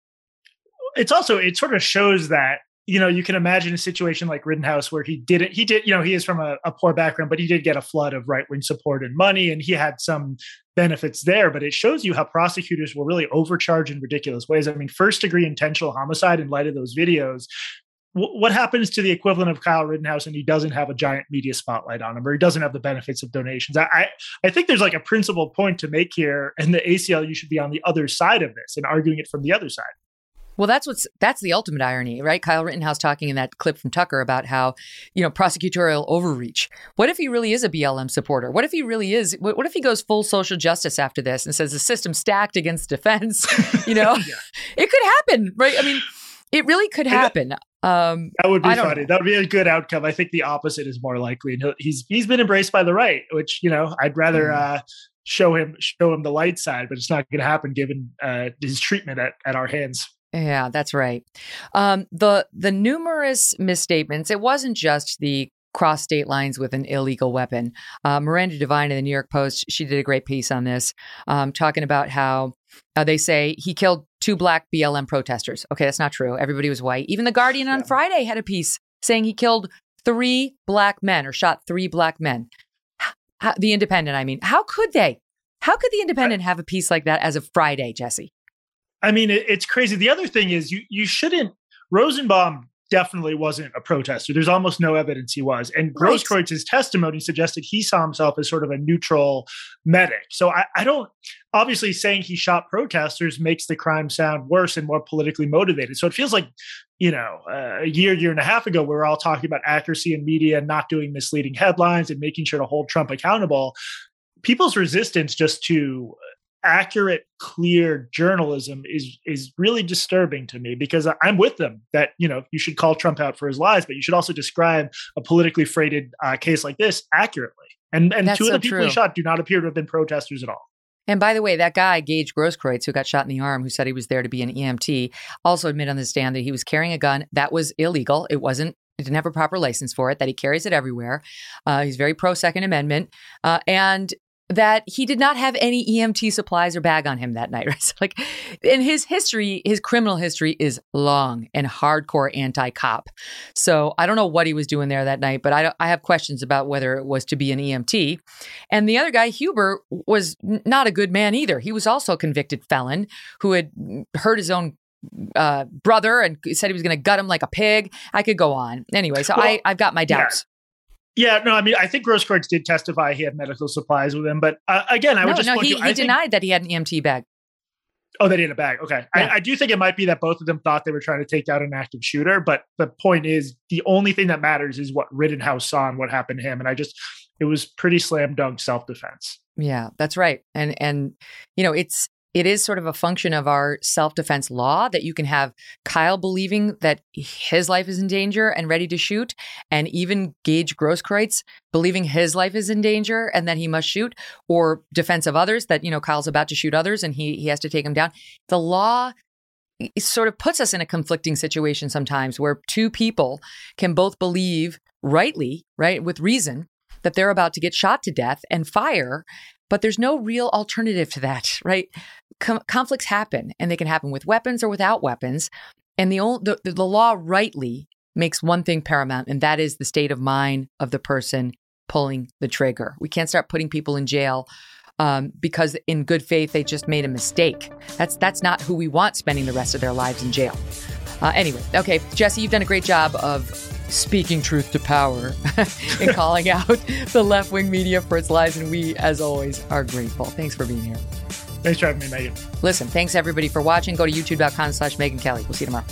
It's also, it sort of shows that, you know, you can imagine a situation like Rittenhouse where he didn't, he did, you know, he is from a, a poor background, but he did get a flood of right-wing support and money, and he had some benefits there. But it shows you how prosecutors will really overcharge in ridiculous ways. I mean, first degree intentional homicide in light of those videos. W- what happens to the equivalent of Kyle Rittenhouse and he doesn't have a giant media spotlight on him, or he doesn't have the benefits of donations? I, I, I think there's like a principled point to make here, and the A C L U should be on the other side of this and arguing it from the other side. Well, that's what's that's the ultimate irony, right? Kyle Rittenhouse talking in that clip from Tucker about how, you know, prosecutorial overreach. What if he really is a B L M supporter? What if he really is? What, what if he goes full social justice after this and says the system's stacked against defense? You know, yeah. It could happen, right? I mean, it really could happen. Um, that would be know. funny. That would be a good outcome. I think the opposite is more likely. And he's he's been embraced by the right, which, you know, I'd rather mm. uh, show him show him the light side, but it's not going to happen given uh, his treatment at, at our hands. Yeah, that's right. Um, the the numerous misstatements, it wasn't just the cross state lines with an illegal weapon. Uh, Miranda Devine in the New York Post, she did a great piece on this, um, talking about how uh, they say he killed two black B L M protesters. Okay, that's not true. Everybody was white. Even The Guardian on yeah. Friday had a piece saying he killed three black men or shot three black men. How, the Independent, I mean. How could they? How could the Independent have a piece like that as of Friday, Jesse? I mean, it, it's crazy. The other thing is you you shouldn't, Rosenbaum definitely wasn't a protester. There's almost no evidence he was. And Grosskreuz's testimony suggested he saw himself as sort of a neutral medic. So I, I don't, obviously saying he shot protesters makes the crime sound worse and more politically motivated. So it feels like, you know, uh, a year, year and a half ago, we were all talking about accuracy in media, not doing misleading headlines and making sure to hold Trump accountable. People's resistance just to accurate, clear journalism is is really disturbing to me, because I'm with them that, you know, you should call Trump out for his lies, but you should also describe a politically freighted uh, case like this accurately. And and That's two so of the people true. he shot do not appear to have been protesters at all. And by the way, that guy, Gage Grosskreutz, who got shot in the arm, who said he was there to be an E M T, also admitted on the stand that he was carrying a gun. That was illegal. It wasn't. He didn't have a proper license for it, that he carries it everywhere. Uh, he's very pro Second Amendment. Uh, and that he did not have any E M T supplies or bag on him that night. Right? So like, in his history, his criminal history is long and hardcore anti-cop. So I don't know what he was doing there that night, but I, I have questions about whether it was to be an E M T. And the other guy, Huber, was not a good man either. He was also a convicted felon who had hurt his own uh, brother and said he was going to gut him like a pig. I could go on. Anyway, so well, I, I've got my doubts. Yeah. Yeah, no, I mean, I think Grosskreutz did testify he had medical supplies with him. But uh, again, I no, would just no, point he, to, he I denied think, that he had an E M T bag. Oh, they did a bag. Okay. Yeah. I, I do think it might be that both of them thought they were trying to take out an active shooter. But the point is, the only thing that matters is what Rittenhouse saw and what happened to him. And I just, it was pretty slam dunk self-defense. Yeah, that's right. And, and you know, it's, It is sort of a function of our self-defense law that you can have Kyle believing that his life is in danger and ready to shoot, and even Gage Grosskreutz believing his life is in danger and that he must shoot, or defense of others that, you know, Kyle's about to shoot others and he he has to take them down. The law sort of puts us in a conflicting situation sometimes where two people can both believe rightly, right, with reason, that they're about to get shot to death and fire. But there's no real alternative to that, right? Com- conflicts happen, and they can happen with weapons or without weapons. And the, old, the the law rightly makes one thing paramount, and that is the state of mind of the person pulling the trigger. We can't start putting people in jail um, because in good faith they just made a mistake. That's that's not who we want spending the rest of their lives in jail. Uh, anyway, okay, Jesse, you've done a great job of speaking truth to power and calling out the left-wing media for its lies, and we, as always, are grateful. Thanks for being here. Thanks for having me, Megan. Listen, thanks everybody for watching. Go to youtube.com slash Megyn Kelly. We'll see you tomorrow.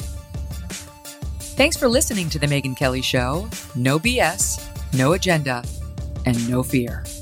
Thanks for listening to The Megyn Kelly Show. No B S, no agenda, and no fear.